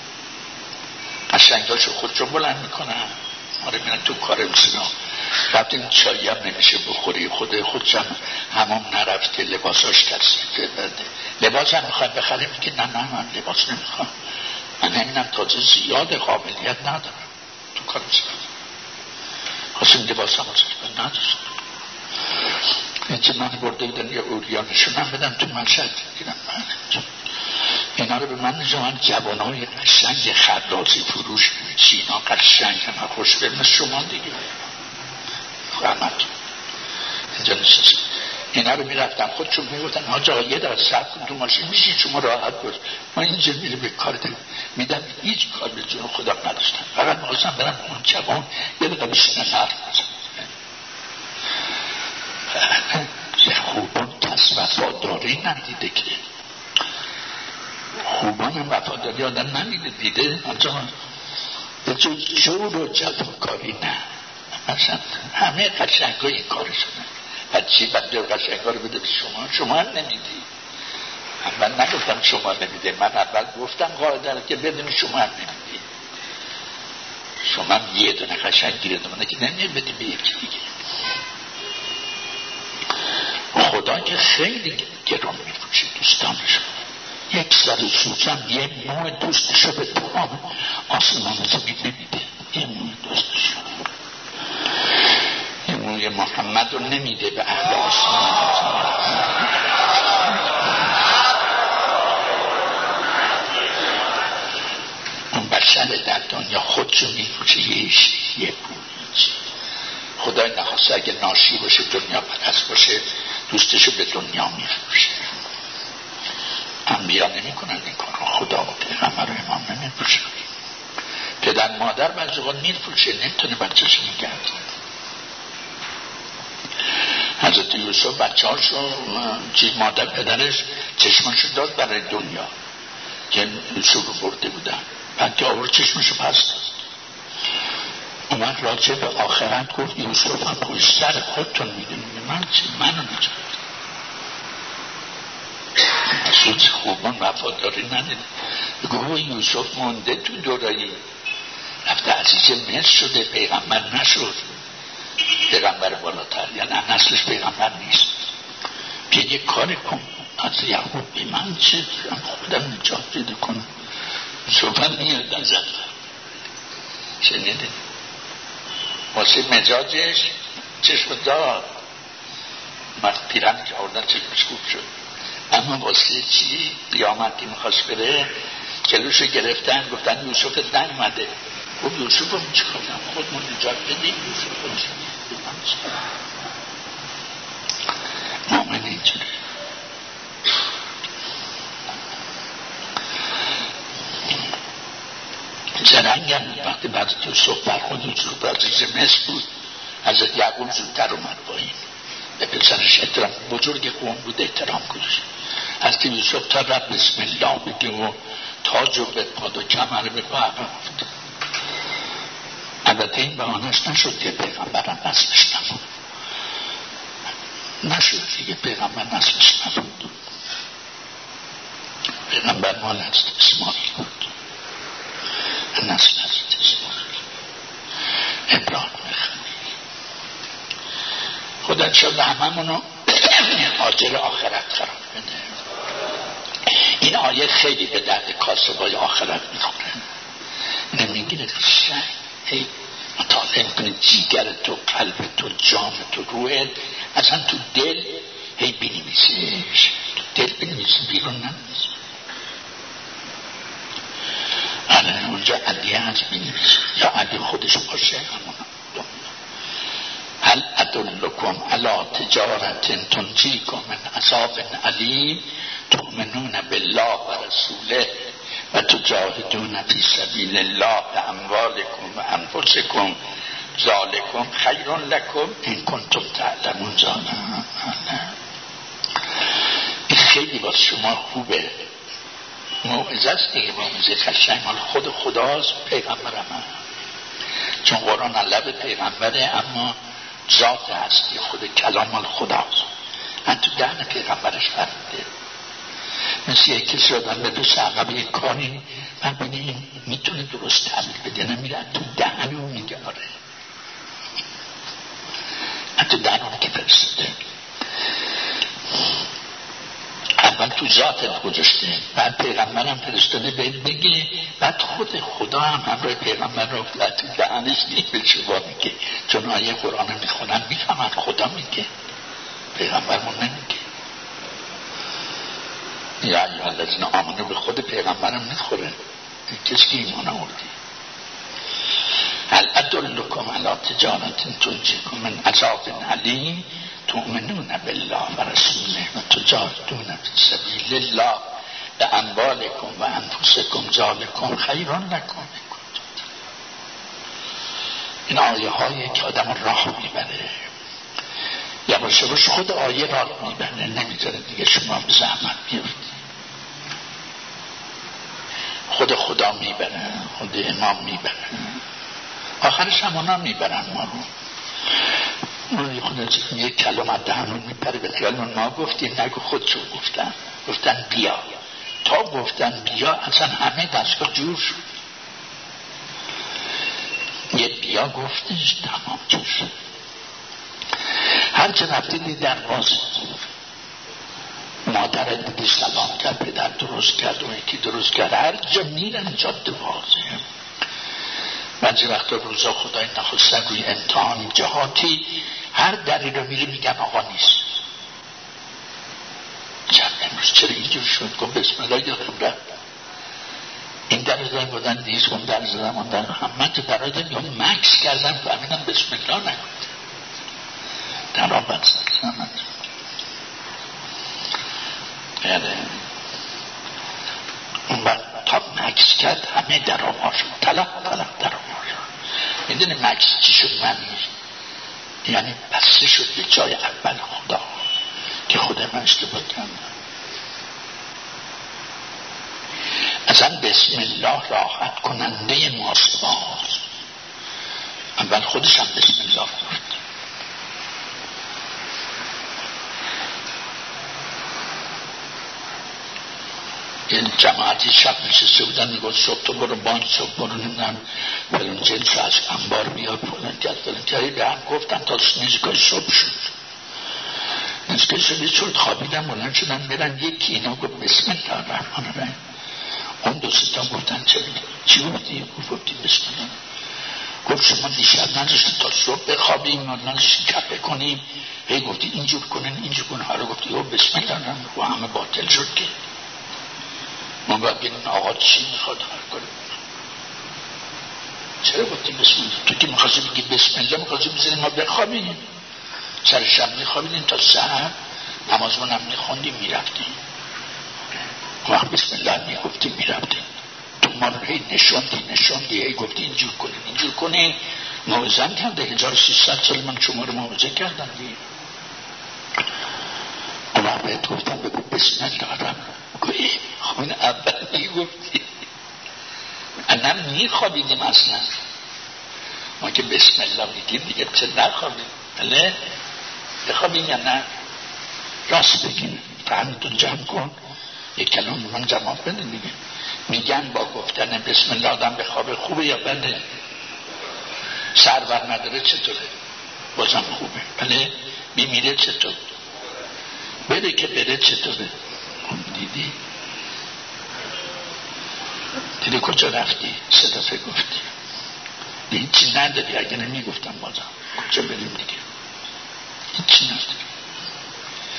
قشنگاشو خود رو بلند میکنن آره میرن تو کار اصلاح. بعد این چایی هم نمیشه بخوری، خود خودشم همون نرفته لباساش کسی بده، لباس هم میخواد بخره میگه نه نه من لباس نمیخوام، من همینم تازه زیاد قابلیت ندارم تو کار اصلاح، خواستیم لباس هم اصلاح نداشت. اینجا من برده بودن یه اوریانشون هم بدن تو مشهد دیدم من اینا رو به من نجامن جوان های قشنگ خردازی فروش چینا قشنگ همه خوش برمه شما دیگه رحمت اینجا نشست اینا رو میرفتم خودشون میگفتن حاج آقا یه در سب کن تو ماشین میشین شما راحت بود. من اینجا میره به کار دارم میدم هیچ کار به جون خودم نداشتم، فقط میخواستم برم اون جوان یه دقیقه بشینه نرد یه خوبان کس وفاداری ندیده که خوبان هم وفاداری آدم نمیده دیده آنجا به جو جور و جفاکاری نه مثلا همه قشنگ ها این کار شدن. بعد چی بعد قشنگ ها رو بده به شما شما هم نمیدی. من نگفتم شما نمیده، من اول گفتم قاعده که بدونی شما هم نمیدی. شما هم یه دونه قشنگ گیرده منه که نمیده بدی به یکی دیگه. خدا که خیلی گران میفروشه دوستانش. یک سر سوزن یه موه دوستشو به تمام آسمان زمین نمیده، یه موه دوستشو یه موه محمد رو نمیده به اهل آسمان. اون بشر در دنیا خودشو میفروشه یه یه پول. خدای نخواسته اگه ناشی باشه دنیا پرست باشه دوستشو به دنیا میفروشه. انبیا نمی کنن این کار رو، خدا و پیغمبر و امام نمی فروشه. پدر مادر بعضی وقت می فروشه نمیتونه بچه‌ش نگرد. حضرت یوسف بچه هاشو چیز مادر پدرش چشمشو داد برای دنیا که یوسف رو برده بودن، بعد که آور چشمشو پس داد اومد راجع به آخرت گفت یوسف هم پشتر خودتون میدونی من چی منو نجات سوز خوبان وفاداری ندیده. گوه یوسف مونده تو دورایی رفته عزیز مصر شده پیغمبر نشد، پیغمبر بالاتر یعنی نسلش پیغمبر نیست. بیا یک کار کن از یعقوب به من چه خودم نجات پیدا کنم. یوسف هم میاد از زد شنیده واسه مزاجش چشم دار مرد پیرن که آوردن چشمش خوب شد، اما واسه چی قیامت که میخواست بره جلوشو گرفتن گفتن یوسف زن اومده. گفت یوسف رو چی کنم خودمون نجات بدیم یوسف رو چی کنم مؤمن اینجوری. زرنگ هم وقتی بعد یوسف برخود یوسف برزیز مصر بود حضرت یعقوب زودتر اومد با این به پسرش احترام بزرگ قوم بود احترام گذاشت. حضرت یوسف تا رب بسم الله بگه و تاج و به پاد و کمر به پا عقب افت. البته این بهانش نشد که پیغمبرم نسلش نبود، نشد دیگه پیغمبر نسلش نبود، پیغمبر مال حضرت اسماعیل بود، نسل حضرت اسماعیل ابراهیم خلیل. خدا انشاءالله هممونو آجر آخرت قرار بده. این آیه خیلی به درد کاسبای آخرت میخوره. نمیگیره شنگ هی مطالعه میکنه جیگر تو قلب تو جان تو روحت اصلا تو دل هی بنویسیش، تو دل بنویسی بیرون ننویسی. بله اونجا علی هست بینویسید یا علی خودش باشه همون هل ادلکم علی تجارت تنجیکم من عذاب علیم تؤمنون بالله و رسوله و تجاهدون فی سبیل الله باموالکم و انفسکم ذالکم خیر لکم ان کنتم تعلمون. جانم این خیلی باز شما خوبه، موعظه است دیگه، موعظه قشنگ مال خود خداست، پیغمبرم هم. چون قرآن لب پیغمبره اما ذات هستی خود کلام مال خداست، من تو دهن پیغمبرش فرده. مثل یک کسی آدم به دو سعقب یک کاری من بینیم میتونه درست تعمیل بده، نمیره تو دهن اون میگه آره، تو دهن اون که فرستده. اول تو ذاتت گذاشته، بعد پیغمبرم فرستاده بهت بگه، بعد خود خدا هم همراه پیغمبر رو افتاد تو دهنش نیم به شما میگه. چون آیه قرآن میخونن میفهمن خدا میگه، پیغمبرمون نمیگه. یا ایها الذین آمنوا به خود پیغمبرم نخوره، کسی که ایمان آوردی. هل ادلکم علی تجارت تنجیکم من عذاب علیم تؤمنون بالله و رسوله و تجاهدون فی سبیل الله باموالکم و انفسکم ذالکم خیر لکم. این آیه هایی که آدم راه میبره، یواش یواش خود آیه راه میبره، نمیذاره دیگه شما به زحمت بیفتید. خود خدا میبره، خود امام میبره، آخرش هم اونا میبرن ما رو. اون خود یک کلام از دهنون میپره به خیالون ما گفتیم، نگو خودشون گفتن، گفتن بیا. تا گفتن بیا اصلا همه دستگاه جور شد. یه بیا گفتش تمام جور شد. هر چه رفتی دی در باز مادر دیدی سلام کرد، پدر درست کرد و یکی درست کرد، هر جا میرن جاده بازه. بعضی وقتا روزا خدای نخواستن روی امتحان جهاتی هر دری رو میری میگن آقا نیست. چند امروز چرا اینجور شد؟ گفت بسم الله یادم رفت این در زدن بودن نیست، اون در زدن اون در هم. من تو درای دارم یه مکس کردم فهمیدم بسم الله نگود در آبت زدن یعنی اون بعد تا مکس کرد همه در آبا شد، طلق طلق در آبا شد. میدونی مکس چی شد؟ من یعنی بسته شد به جای اول خدا که خدا من اشتباه کردم. اصلا بسم الله راحت کننده ماست باز. اول خودش هم بسم الله گفت. این جماعتی شب نشسته بودن میگوید صبح تو برو بانک، صبح برو نمیدن فلان جنس از انبار بیاد فلان کرد فلان کرد. به هم گفتن تا نزدیکای صبح شد. نزدیکای صبح شد خوابیدن بلند شدن برن. یکی اینا گفت بسم الله الرحمن الرحیم. اون دو ستا گفتن چه چی گفتی؟ گفتی بسم الله. گفت شما دیشب نذاشتید تا صبح بخوابیم، نذاشتید کپه کنیم، هی گفتی اینجور کنن اینجور کنن. حالا گفتی او بسم الله الرحمن و همه باطل شد که ما باید بینیم آقا چی میخواد هر کنیم. چرا گفتی بسم الله؟ تو که میخواستی بگی بسم الله میخواستی بزنیم ما بخوابیم، سر شب میخوابیدیم تا سحر نمازمون هم میخوندیم میرفتیم. وقت بسم الله میگفتیم میرفتیم. تو ما رو هی نشوندی نشوندی هی گفتی اینجور کنین اینجور کنین. موعظه هم کرده هزار و سیصد سال من شما رو موعظه کردم دیگه. اون وقت بهت گفتم بگو بسم الله الرحمن. گویی خون اول میگفتی انا میخوابیدیم اصلا. ما که بسم الله میگیم دیگه چه نخوابیم؟ بله بخوابیم یا نه؟ راست بگیم فهمتون جمع کن. یک کلام من جمع بده دیگه. میگن با گفتن بسم الله آدم به خواب خوبه یا بده؟ سرور نداره چطوره؟ بازم خوبه. بله بیمیره چطور؟ بده که بده چطوره؟ دیدی؟ دیدی کجا رفتی؟ سه دفعه گفتی هیچی نداری. اگه نمیگفتم بازم کجا بریم دیگه؟ هیچی نداری.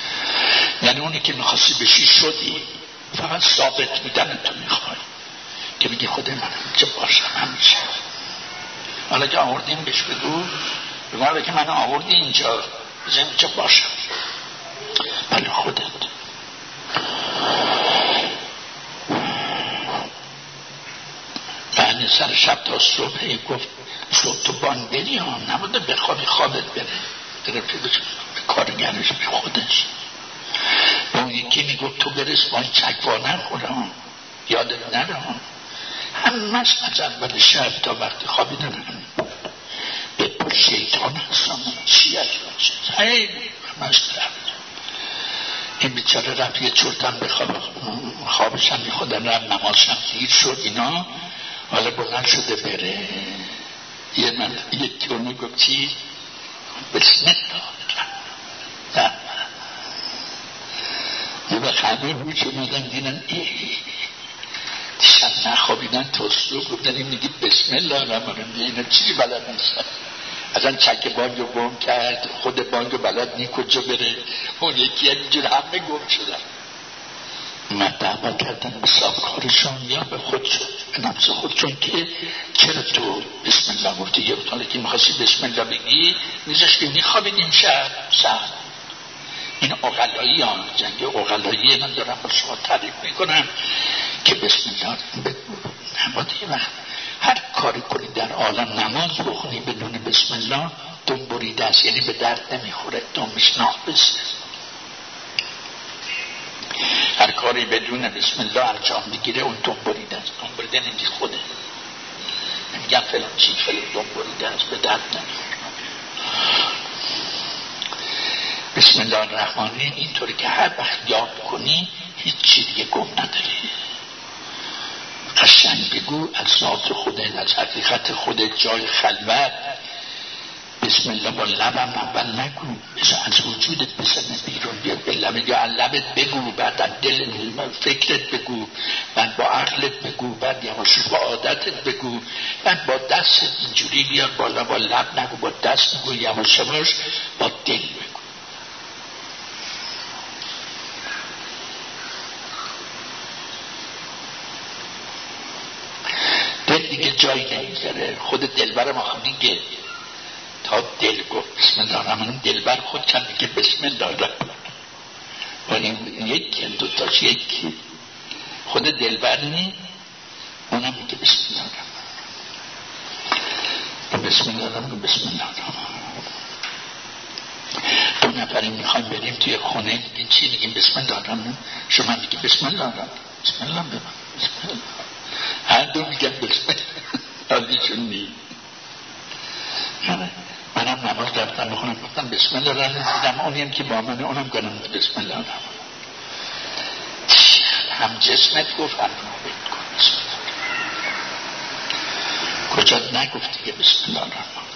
یعنی اونی که میخواستی بشی شدی، فقط ثابت بودن تو میخوای. که بگی خدا من چه باشم همیشه. حالا که آوردیم بهش بگو بگو که من آوردی اینجا بزن چه باشم ولی خودت. بعد سر شب تا صبح گفت صبح تو بان بری ها نبوده بخوابی خوابت بره گرفته به کارگرش به خودش. به اون یکی میگفت تو برس با این چکوا نخورم یادت نرم همش از اول شب تا وقتی خوابیدن به پر شیطان هستم چی از باشه خیلی همش درد. این بیچاره رفت یه چرتم بخواب خوابشم میخودن رفت نمازشم دیر شد اینا. حالا بلند شده بره یه من یه تیونی گفت چی بسم الله یه وقت همه روی که اومدن دیدن ای دیشب نخوابیدن توستو گفتن این میگی بسم الله الرحمن اینا چیزی بلد نیستن. اصلا چک بانک رو گم کرد خود بانک رو بلد نی کجا بره. اون یکی اینجور همه گم شدن. من دعوا کردن به سابقارشون یا به خودشون به نفس خودشون که چرا تو بسم الله گفتی یه بطاله که میخواستی بسم الله بگی نیزش که میخوابیدیم شب سهل. این اقلایی ها جنگ اقلایی من دارم با شما تعریف میکنم که بسم الله بگو. نباید یه وقت هر کاری کنی در عالم نماز بخونی بدون بسم الله دم بریده است یعنی به درد نمیخوره دمش ناقص. هر کاری بدون بسم الله انجام بگیره اون دم بریده است. دم بریده نمیگی خوده نمیگم فلان چی فلان دم بریده است به درد نمیخوره. بسم الله الرحمن اینطوری که هر وقت یاد کنی هیچ چی دیگه گم نداری. قشنگ بگو از ذات خودت از حقیقت خودت جای خلوت بسم الله با لبم اول نگو از وجودت بسنه بیرون بیاد به لبت یا لبت بگو بعد از دل فکرت بگو بعد با عقلت بگو بعد یواش با عادتت بگو بعد با دستت اینجوری بیار بالا با لب نگو با دست بگو یواش یواش با دل بگو. دل دیگه جایی نمیذاره. خود دلبر ما میگه تا دل گفت بسم الله الرحمن دلبر خود کن میگه بسم الله الرحمن و این یکی دوتاش یکی خود دلبر نی اونم میگه بسم الله الرحمن بسم الله الرحمن بسم الله الرحمن. دو نفری میخوایم بریم توی خونه میگین چی میگیم بسم الله الرحمن شما میگی بسم الله الرحمن بسم الله الرحمن بسم الله هر دو میگن بسم الله حالیشون نی. منم نماز رفتم بخونم گفتم بسم الله الرحمن دیدم اونیم که با منه اونم گفتم بسم الله الرحمن. هم جسمت گفت هم روحت گفت بسم الله. کجا نگفتی که بسم الله الرحمن.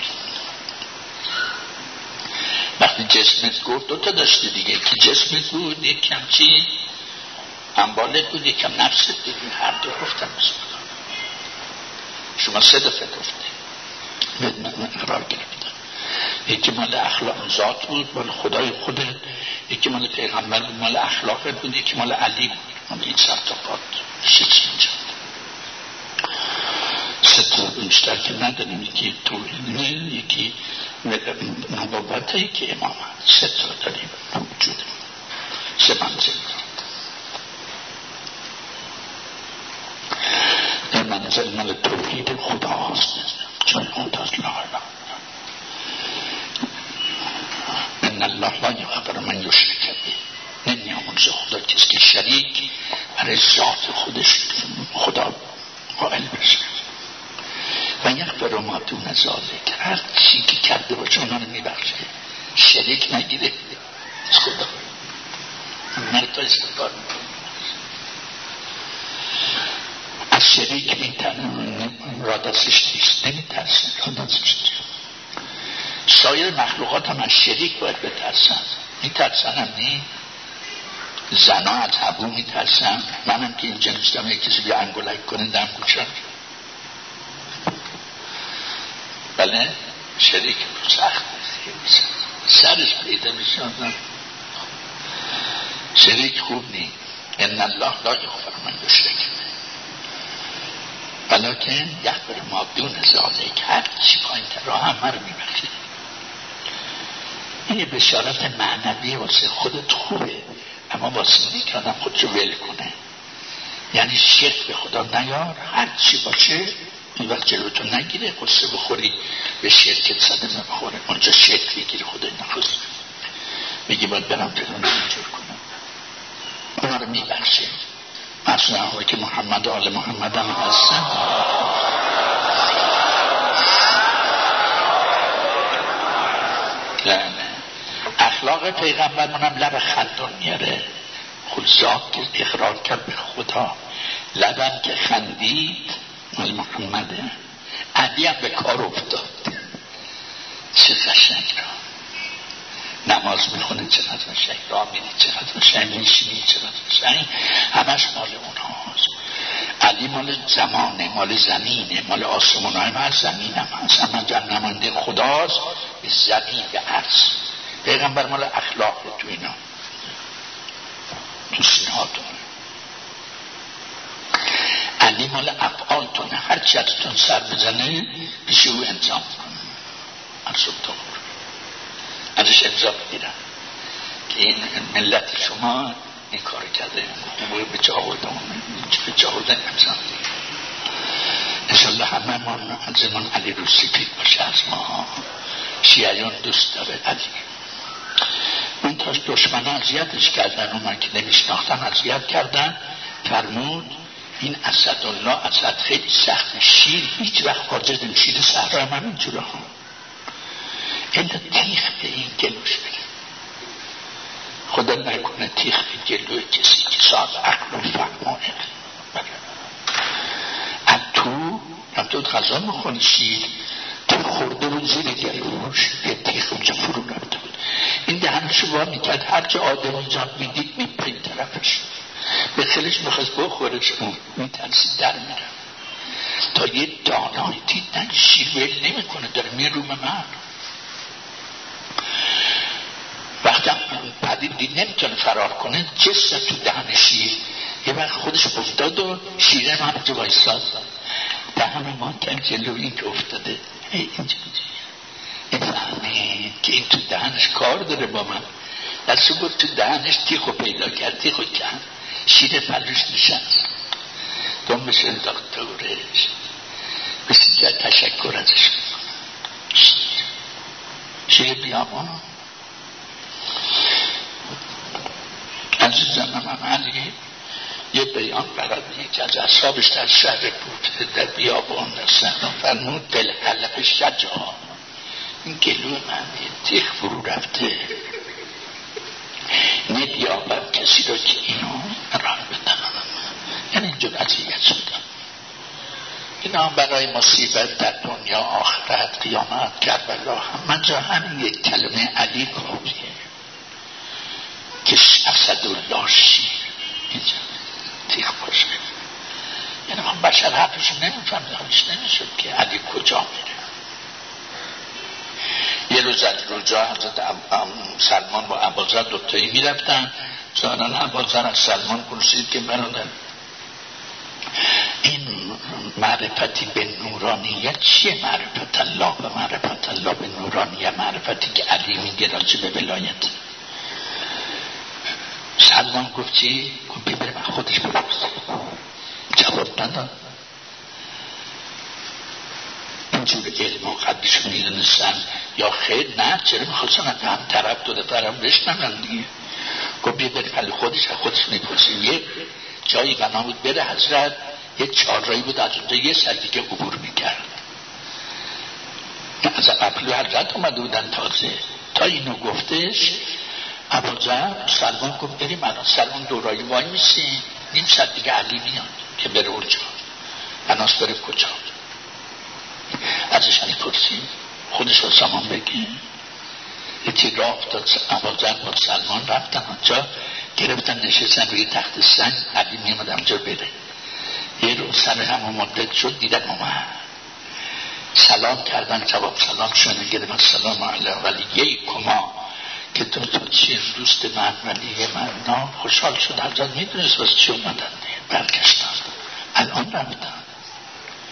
وقتی جسمت گفت دوتا داشتی دیگه که جسمت بود یک کم چی انبالت بود یک کم نفست بود هر دو گفتم بسم الله. شما سه دفعه گفتی من قرار گرفتم. یکی مال اخلاق ذات بود مال خدای خودت یکی مال پیغمبر بود مال اخلاقت بود یکی مال علی بود مال این سرطاقات سه چی اینجا سه تا بیشتر که نداریم یکی تولیمه یکی نبوته یکی امامت سه تا داریم وجوده سه منزل در منزل مال توحید خدا هست چون خداست لا اله ان الله لا یغفر من یشرک به نمیامرزه خدا کسی که شریک برای ذات خودش خدا قائل بشه و یغفر ما دون ذالک هر چی که کرده باشه اونا رو میبخشه شریک نگیره از خدا مرتا استقبال میکنه از شریک میتنه را دستش نیست نمیترسه را دستش نیست. سایر مخلوقات هم از شریک باید بترسن میترسن هم نی زنا از حبو میترسن منم که اینجا نیستم یک کسی بیا انگولک کنه دم گوشم بله شریک سخت سرش پیدا میشن شریک خوب نی ان الله لا یغفر من یشرک به ولیکن یغفر ما دون ذالک، هر چی پایین تر راه همه رو میبخشه. این بشارت معنوی واسه خودت خوبه، اما واسه اینه که آدم خودشو ول کنه. یعنی شرک به خدا نیار، هر چی باشه این وقت جلوتو نگیره، قصه بخوری به شرکت صدمه بخوره، اونجا شرک بگیره خدای نخواست بگی باید برم جلو نمیجور کنم، اونا رو میبخشه. مثلا هایی که محمد و آل محمد هم هستن نه نه اخلاق پیغمبر منم لب خندون میاره. خود ذات که اقرار کرد به خدا، لبم که خندید مال محمده. علی هم به کار افتاد، چه قشنگ را نماز میخونه، چقدر قشنگ راه میری، چقدر قشنگ میشینی، چقدر قشنگ، همش مال اونهاست. علی مال زمانه، مال زمینه، مال آسمان های من زمین هم هست، اما جمع نمانده خداست به زمین به عرض. پیغمبر مال اخلاق تو اینا تو سینهاتون. علی مال افعالتونه، هر چی ازتون سر بزنه پیش او انجام کنه، ارسوب تا خور ازش انجام بگیرن که این ملت شما این کار کرده، اون به جا آورده، به جا آورده انجام بگیرن. انشالله همه من از من علی رو سپید باشه از ما. شیعیان دوست داره علی، من تاش دشمن اذیتش کردن، اون که نمیشناختن اذیت کردن. فرمود این اسدالله اسد خیلی سخت، شیر هیچ وقت حاضر نمیشه، شیر صحرا من اینجوره ها این تیخ به این گلوش بده، خدا نکنه تیخ به گلوی کسی که ساز عقل و فهم از تو هم تو غذا میخونی، شیر تو خورده بود زیر گلوش یه تیخ اونجا فرو رفته بود، این دهنشو وا میکرد، هرچه آدم جان میدید میپرین طرفش، به خیلش میخواست بخورش، اون میترسید در میره تا یه دانای دید نگه شیر ویل نمی کنه، داره میره روم من. وقتی پدید دید نمیتونه فرار کنه، جست تو دهن شیر، یه وقت خودش افتاد و شیره من همونجا بایستاد دهن ما کم جلو این که افتاده اینجا این فهمید که این تو دهنش کار داره با من، دستو بود تو دهنش تیخو پیدا کرد، تیخو کن شیر پلوش نشست دنبش انداخت دورش، بسیار تشکر ازش شیر شیر بیامان عزیزم من علی یه بیان برای یکی از اصحابش در شهر بود در بیابان در صحرا فرمود دل حلق شجاع، این گلو من تیخ فرو رفته، نبیابم کسی رو که اینو راه بدم، یعنی اینجور عذیت شدم. اینا برای مصیبت در دنیا آخرت قیامت کربلا هم من جا همین یک کلمه علی کافیه که اسدالله شیر اینجا تیخ باشه. یعنی من بشر حقشون نمیفهم، دانش نمیشد که علی کجا میره. یه روز از رجا حضرت سلمان با ابوذر دوتایی میرفتن، چنان ابوذر از سلمان پرسید که برادر این معرفتی به نورانیت چیه؟ معرفت الله و معرفت الله به نورانیت، معرفتی که علی میگه راجع به ولایت. سلمان گفت چی؟ گفت ببره من خودش بپرس، جواب نداد. اینجور علم و قدرشون میدونستن یا خیر نه، چرا میخواستن هم طرف داده برم بشنن دیگه. گفت ببره ولی خودش خودش میپرسیم. یه جایی بنا بود بره حضرت، یه چهارراهی بود از اونجا یه سر دیگه عبور میکرد، از قبل حضرت اومده بودن تازه. تا اینو گفتش ابوذر سلمان گفت بریم الان. سلمان دورایی وای میسی نیم ساعت دیگه علی میاد که بره اونجا، بناس بره کجا ازش میپرسیم، خودش رو سامان بگی. یکی راه افتاد ابوذر با سلمان رفتن اونجا، گرفتن نشستن روی تخت سنگ، علی میامد اونجا بره. یه روز سر همون مدت شد دیدن اومد، سلام کردن، جواب سلام شونه گرفتن سلام علیه ولیه کما که تو تو چی دوست من ولیه من نام. خوشحال شد حضرت میدونست بس چی اومدن برگشتن، الان رفتن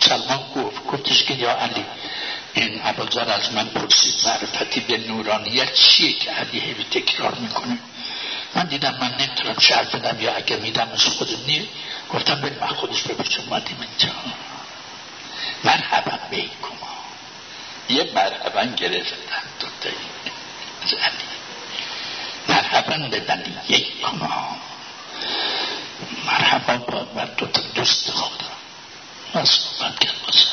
سلمان گفت گفتش که یا علی، این ابوذر از من پرسید معرفتی به نورانیت چیه که علی هی تکرار میکنه. من دیدم من نمیتونم شرط بدم یا اگر میدم از خود نی، گفتم بریم من خودش بپرسم اومدیم اینجا. مرحبا بیکم، یه مرحبا گرفتن دوتایی از علی، مرحبا به بنی یکم، مرحبا با دوتا دوست خدا. من صحبت کرد بازش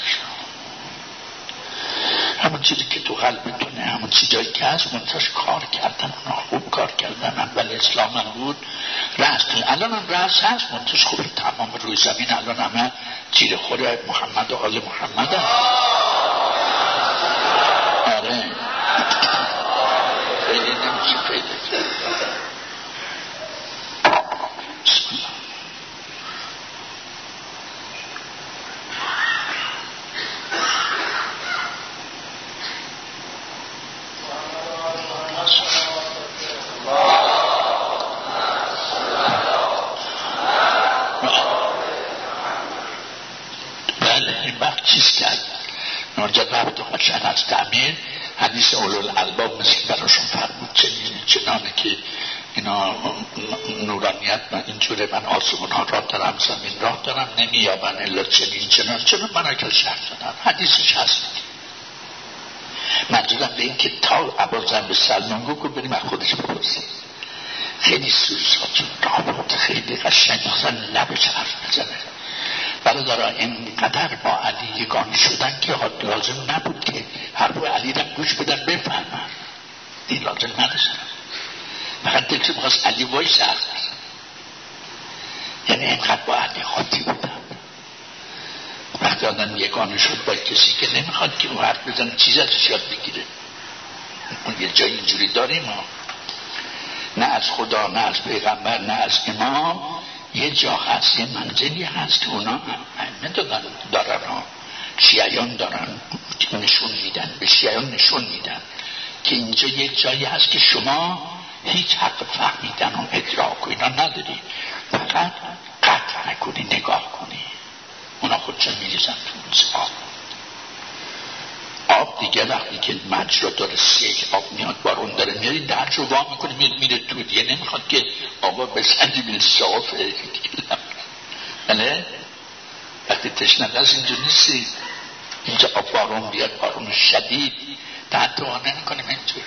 همون چیزی که تو قلبتونه، همون چیزایی که هست منتاش کار کردن، اونا خوب کار کردن. اول اسلام هم بود رأس، الان هم رأس هست منتاش خوب. تمام روی زمین الان همه چیره خوره محمد و آل محمد هم. آره خیلی نمیشه پیدا کرد. بسم الله. اونجا رفت خودشن از تعمیر حدیث اولوالالباب مثل براشون فرمود چنانه که اینا نورانیت من اینجوره، من آسمون ها راه دارم زمین راه دارم نمیابن الا چنین چنان چنان من اکل شهر دارم. حدیثش هست. منظورم به این که تا ابوذر به سلمان گفت که بریم از خودش بپرسیم. خیلی سوزات رابط خیلی قشنگ مثلا لبش حرف بزنه. برادرها اینقدر با علی یگانه شدن که لازم نبود که هر روی علی را گوش بدن بفهمن. این لازم نداشتن. فقط دلش می‌خواست علی وایس هست. یعنی اینقدر با علی خاطی بودن. وقتی آدم یگانه شد با کسی که نمیخواد که او حرف بزنه چیز ازش یاد بگیره. اون یه جای اینجوری داریم ها. نه از خدا، نه از پیغمبر، نه از امام. یه جا هست، یه منزلی هست که اونا ائمه دارن دارن ها. شیعیان دارن نشون میدن، به شیعیان نشون میدن که اینجا یه جایی هست که شما هیچ حق فهمیدن و ادراک و اینا نداری، فقط قطع نکنی، نگاه کنی. اونا خودشون میریزن تو آب. آب دیگه وقتی که مجرا داره سیل آب میاد بارون داره میاری درج رو وا میکنه میره, میره تو دیگه نمیخواد که آبا بسندی بین صافه بله. وقتی تشنه از اینجا نیستی، اینجا آب بارون بیاد بارون شدید تحت وا نمیکنیم اینجور.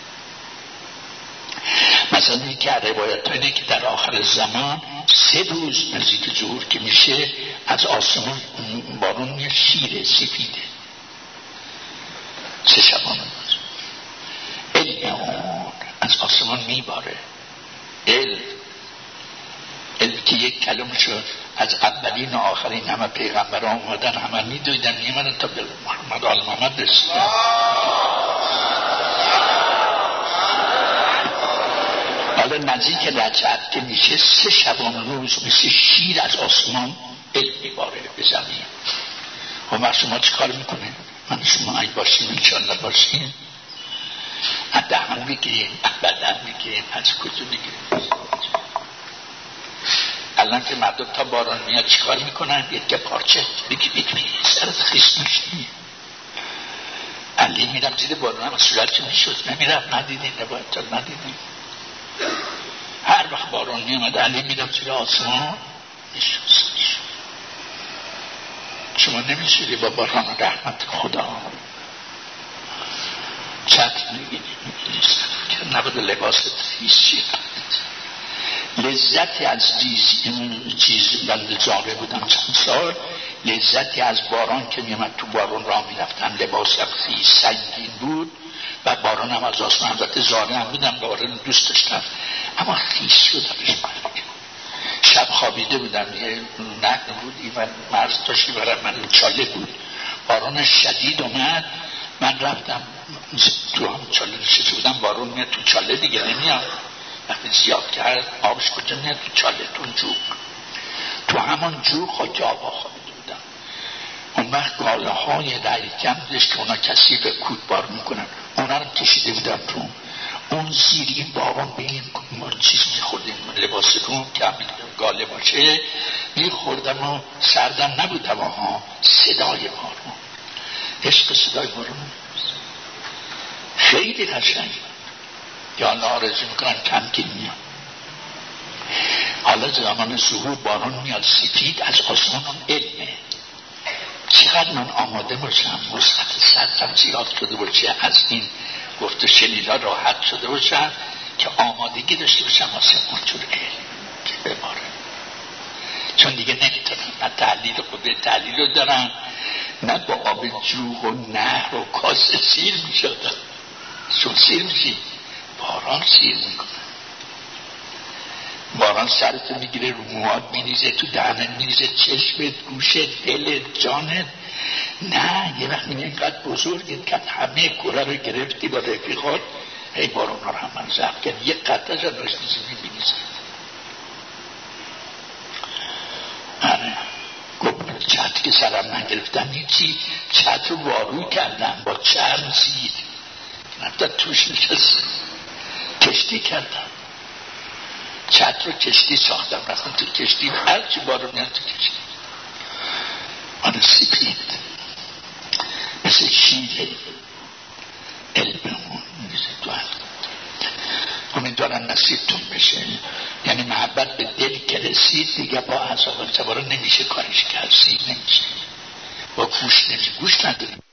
مثلا یکی از روایت اینه که در آخر زمان سه روز نزدیک ظهور که میشه از آسمان بارون میاد شیره سفیده. سه شبانه بود. علم اون از آسمان میباره. علم علم که یک کلمه شد از اولین و آخرین همه پیغمبر ها اومدن همه میدویدن میمدن تا به محمد آل محمد رسیدن. حالا نزدیک رجب که میشه سه شبانه روز مثل شیر از آسمان علم میباره به زمین. و ما شما چه کار میکنه؟ من شما ای باشیم انشاءالله باشیم از دهن بگیریم از بدن بگیریم از کجا بگیریم. الان که مردم تا باران میاد چیکار میکنن؟ یک پارچه بگی بگی بگی سرت خیس نشید. علی میرم زیر باران هم صورت چه میشد نمیرم ندیدین نباید تا ندیدین. هر وقت باران میامد علی میرم زیر آسمان میشد. شما نمیشیدی با باران رحمت خدا چطر میگیدی میگیدی که نبود لباست فیسی لذتی از چیز بنده زاره بودم چند سال. لذتی از باران که میامد تو باران راه میرفتم لباسم خیس سنگین بود و باران هم از آسمان البته زاره هم بودم باران دوست داشتم اما خیس شدمش شب خوابیده بودم یه نقل بود ایوان مرز داشتی برای من چاله بود باران شدید اومد من رفتم تو هم چاله نشسته بودم باران میاد تو چاله دیگه نمیاد وقتی زیاد کرد آبش کجا میاد تو چاله تو جوب تو همون جوب خود آبا خوابیده بودم. اون وقت گاله های رایکم داشت که اونا کثیف کود بار میکنن اونا رو کشیده بودم تو اون زیر این باران به این چیز میخورد این لباس رو که همین گاله باشه میخوردم و سردم نبودم ها، صدای بارون، عشق صدای بارون خیلی قشنگ. یا الله آرزو میکنم کم که میاد. حالا زمان ظهور بارون میاد سفید از آسمان، اون علمه. چقدر من آماده باشم، وسعت صدرم زیاد شده باشه، از این گفت شنیدا راحت شده باشم که آمادگی داشته باشم واسه اونجور علم که بباره. چون دیگه نمیتونم، نه تحلیل خود تحلیل رو دارم، نه با آب جوغ و نهر و کاسه سیر میشدم. چون سیر میشی باران سیر میکنه، باران سرتو میگیره، رو موهات میریزه، تو دهنت میریزه، چشمت، گوشت، دلت، جانت. نه یه وقت میگه اینقدر بزرگید که همه کره رو گرفتی با رفیقات، هی باران ها رو هم من زب کرد، یه قطعه جا داشتی زمین میریزه. آره گفت چتر که سرم نگرفتم هیچی، چتر رو واروی کردم با چرم زیر نفتر توش نشست، کشتی کردم، چتر رو کشتی ساختم، رفتم تو کشتی، هرچی بارو میاد تو کشتی. آن سپید مثل شیر علممون میزه تو هم. امیدوارم نصیبتون بشه. یعنی محبت به دل که رسید دیگه با اعصاب و سواره نمیشه کارش کرد، سیر نمیشه، با گوش نمیشه، گوش نداریم.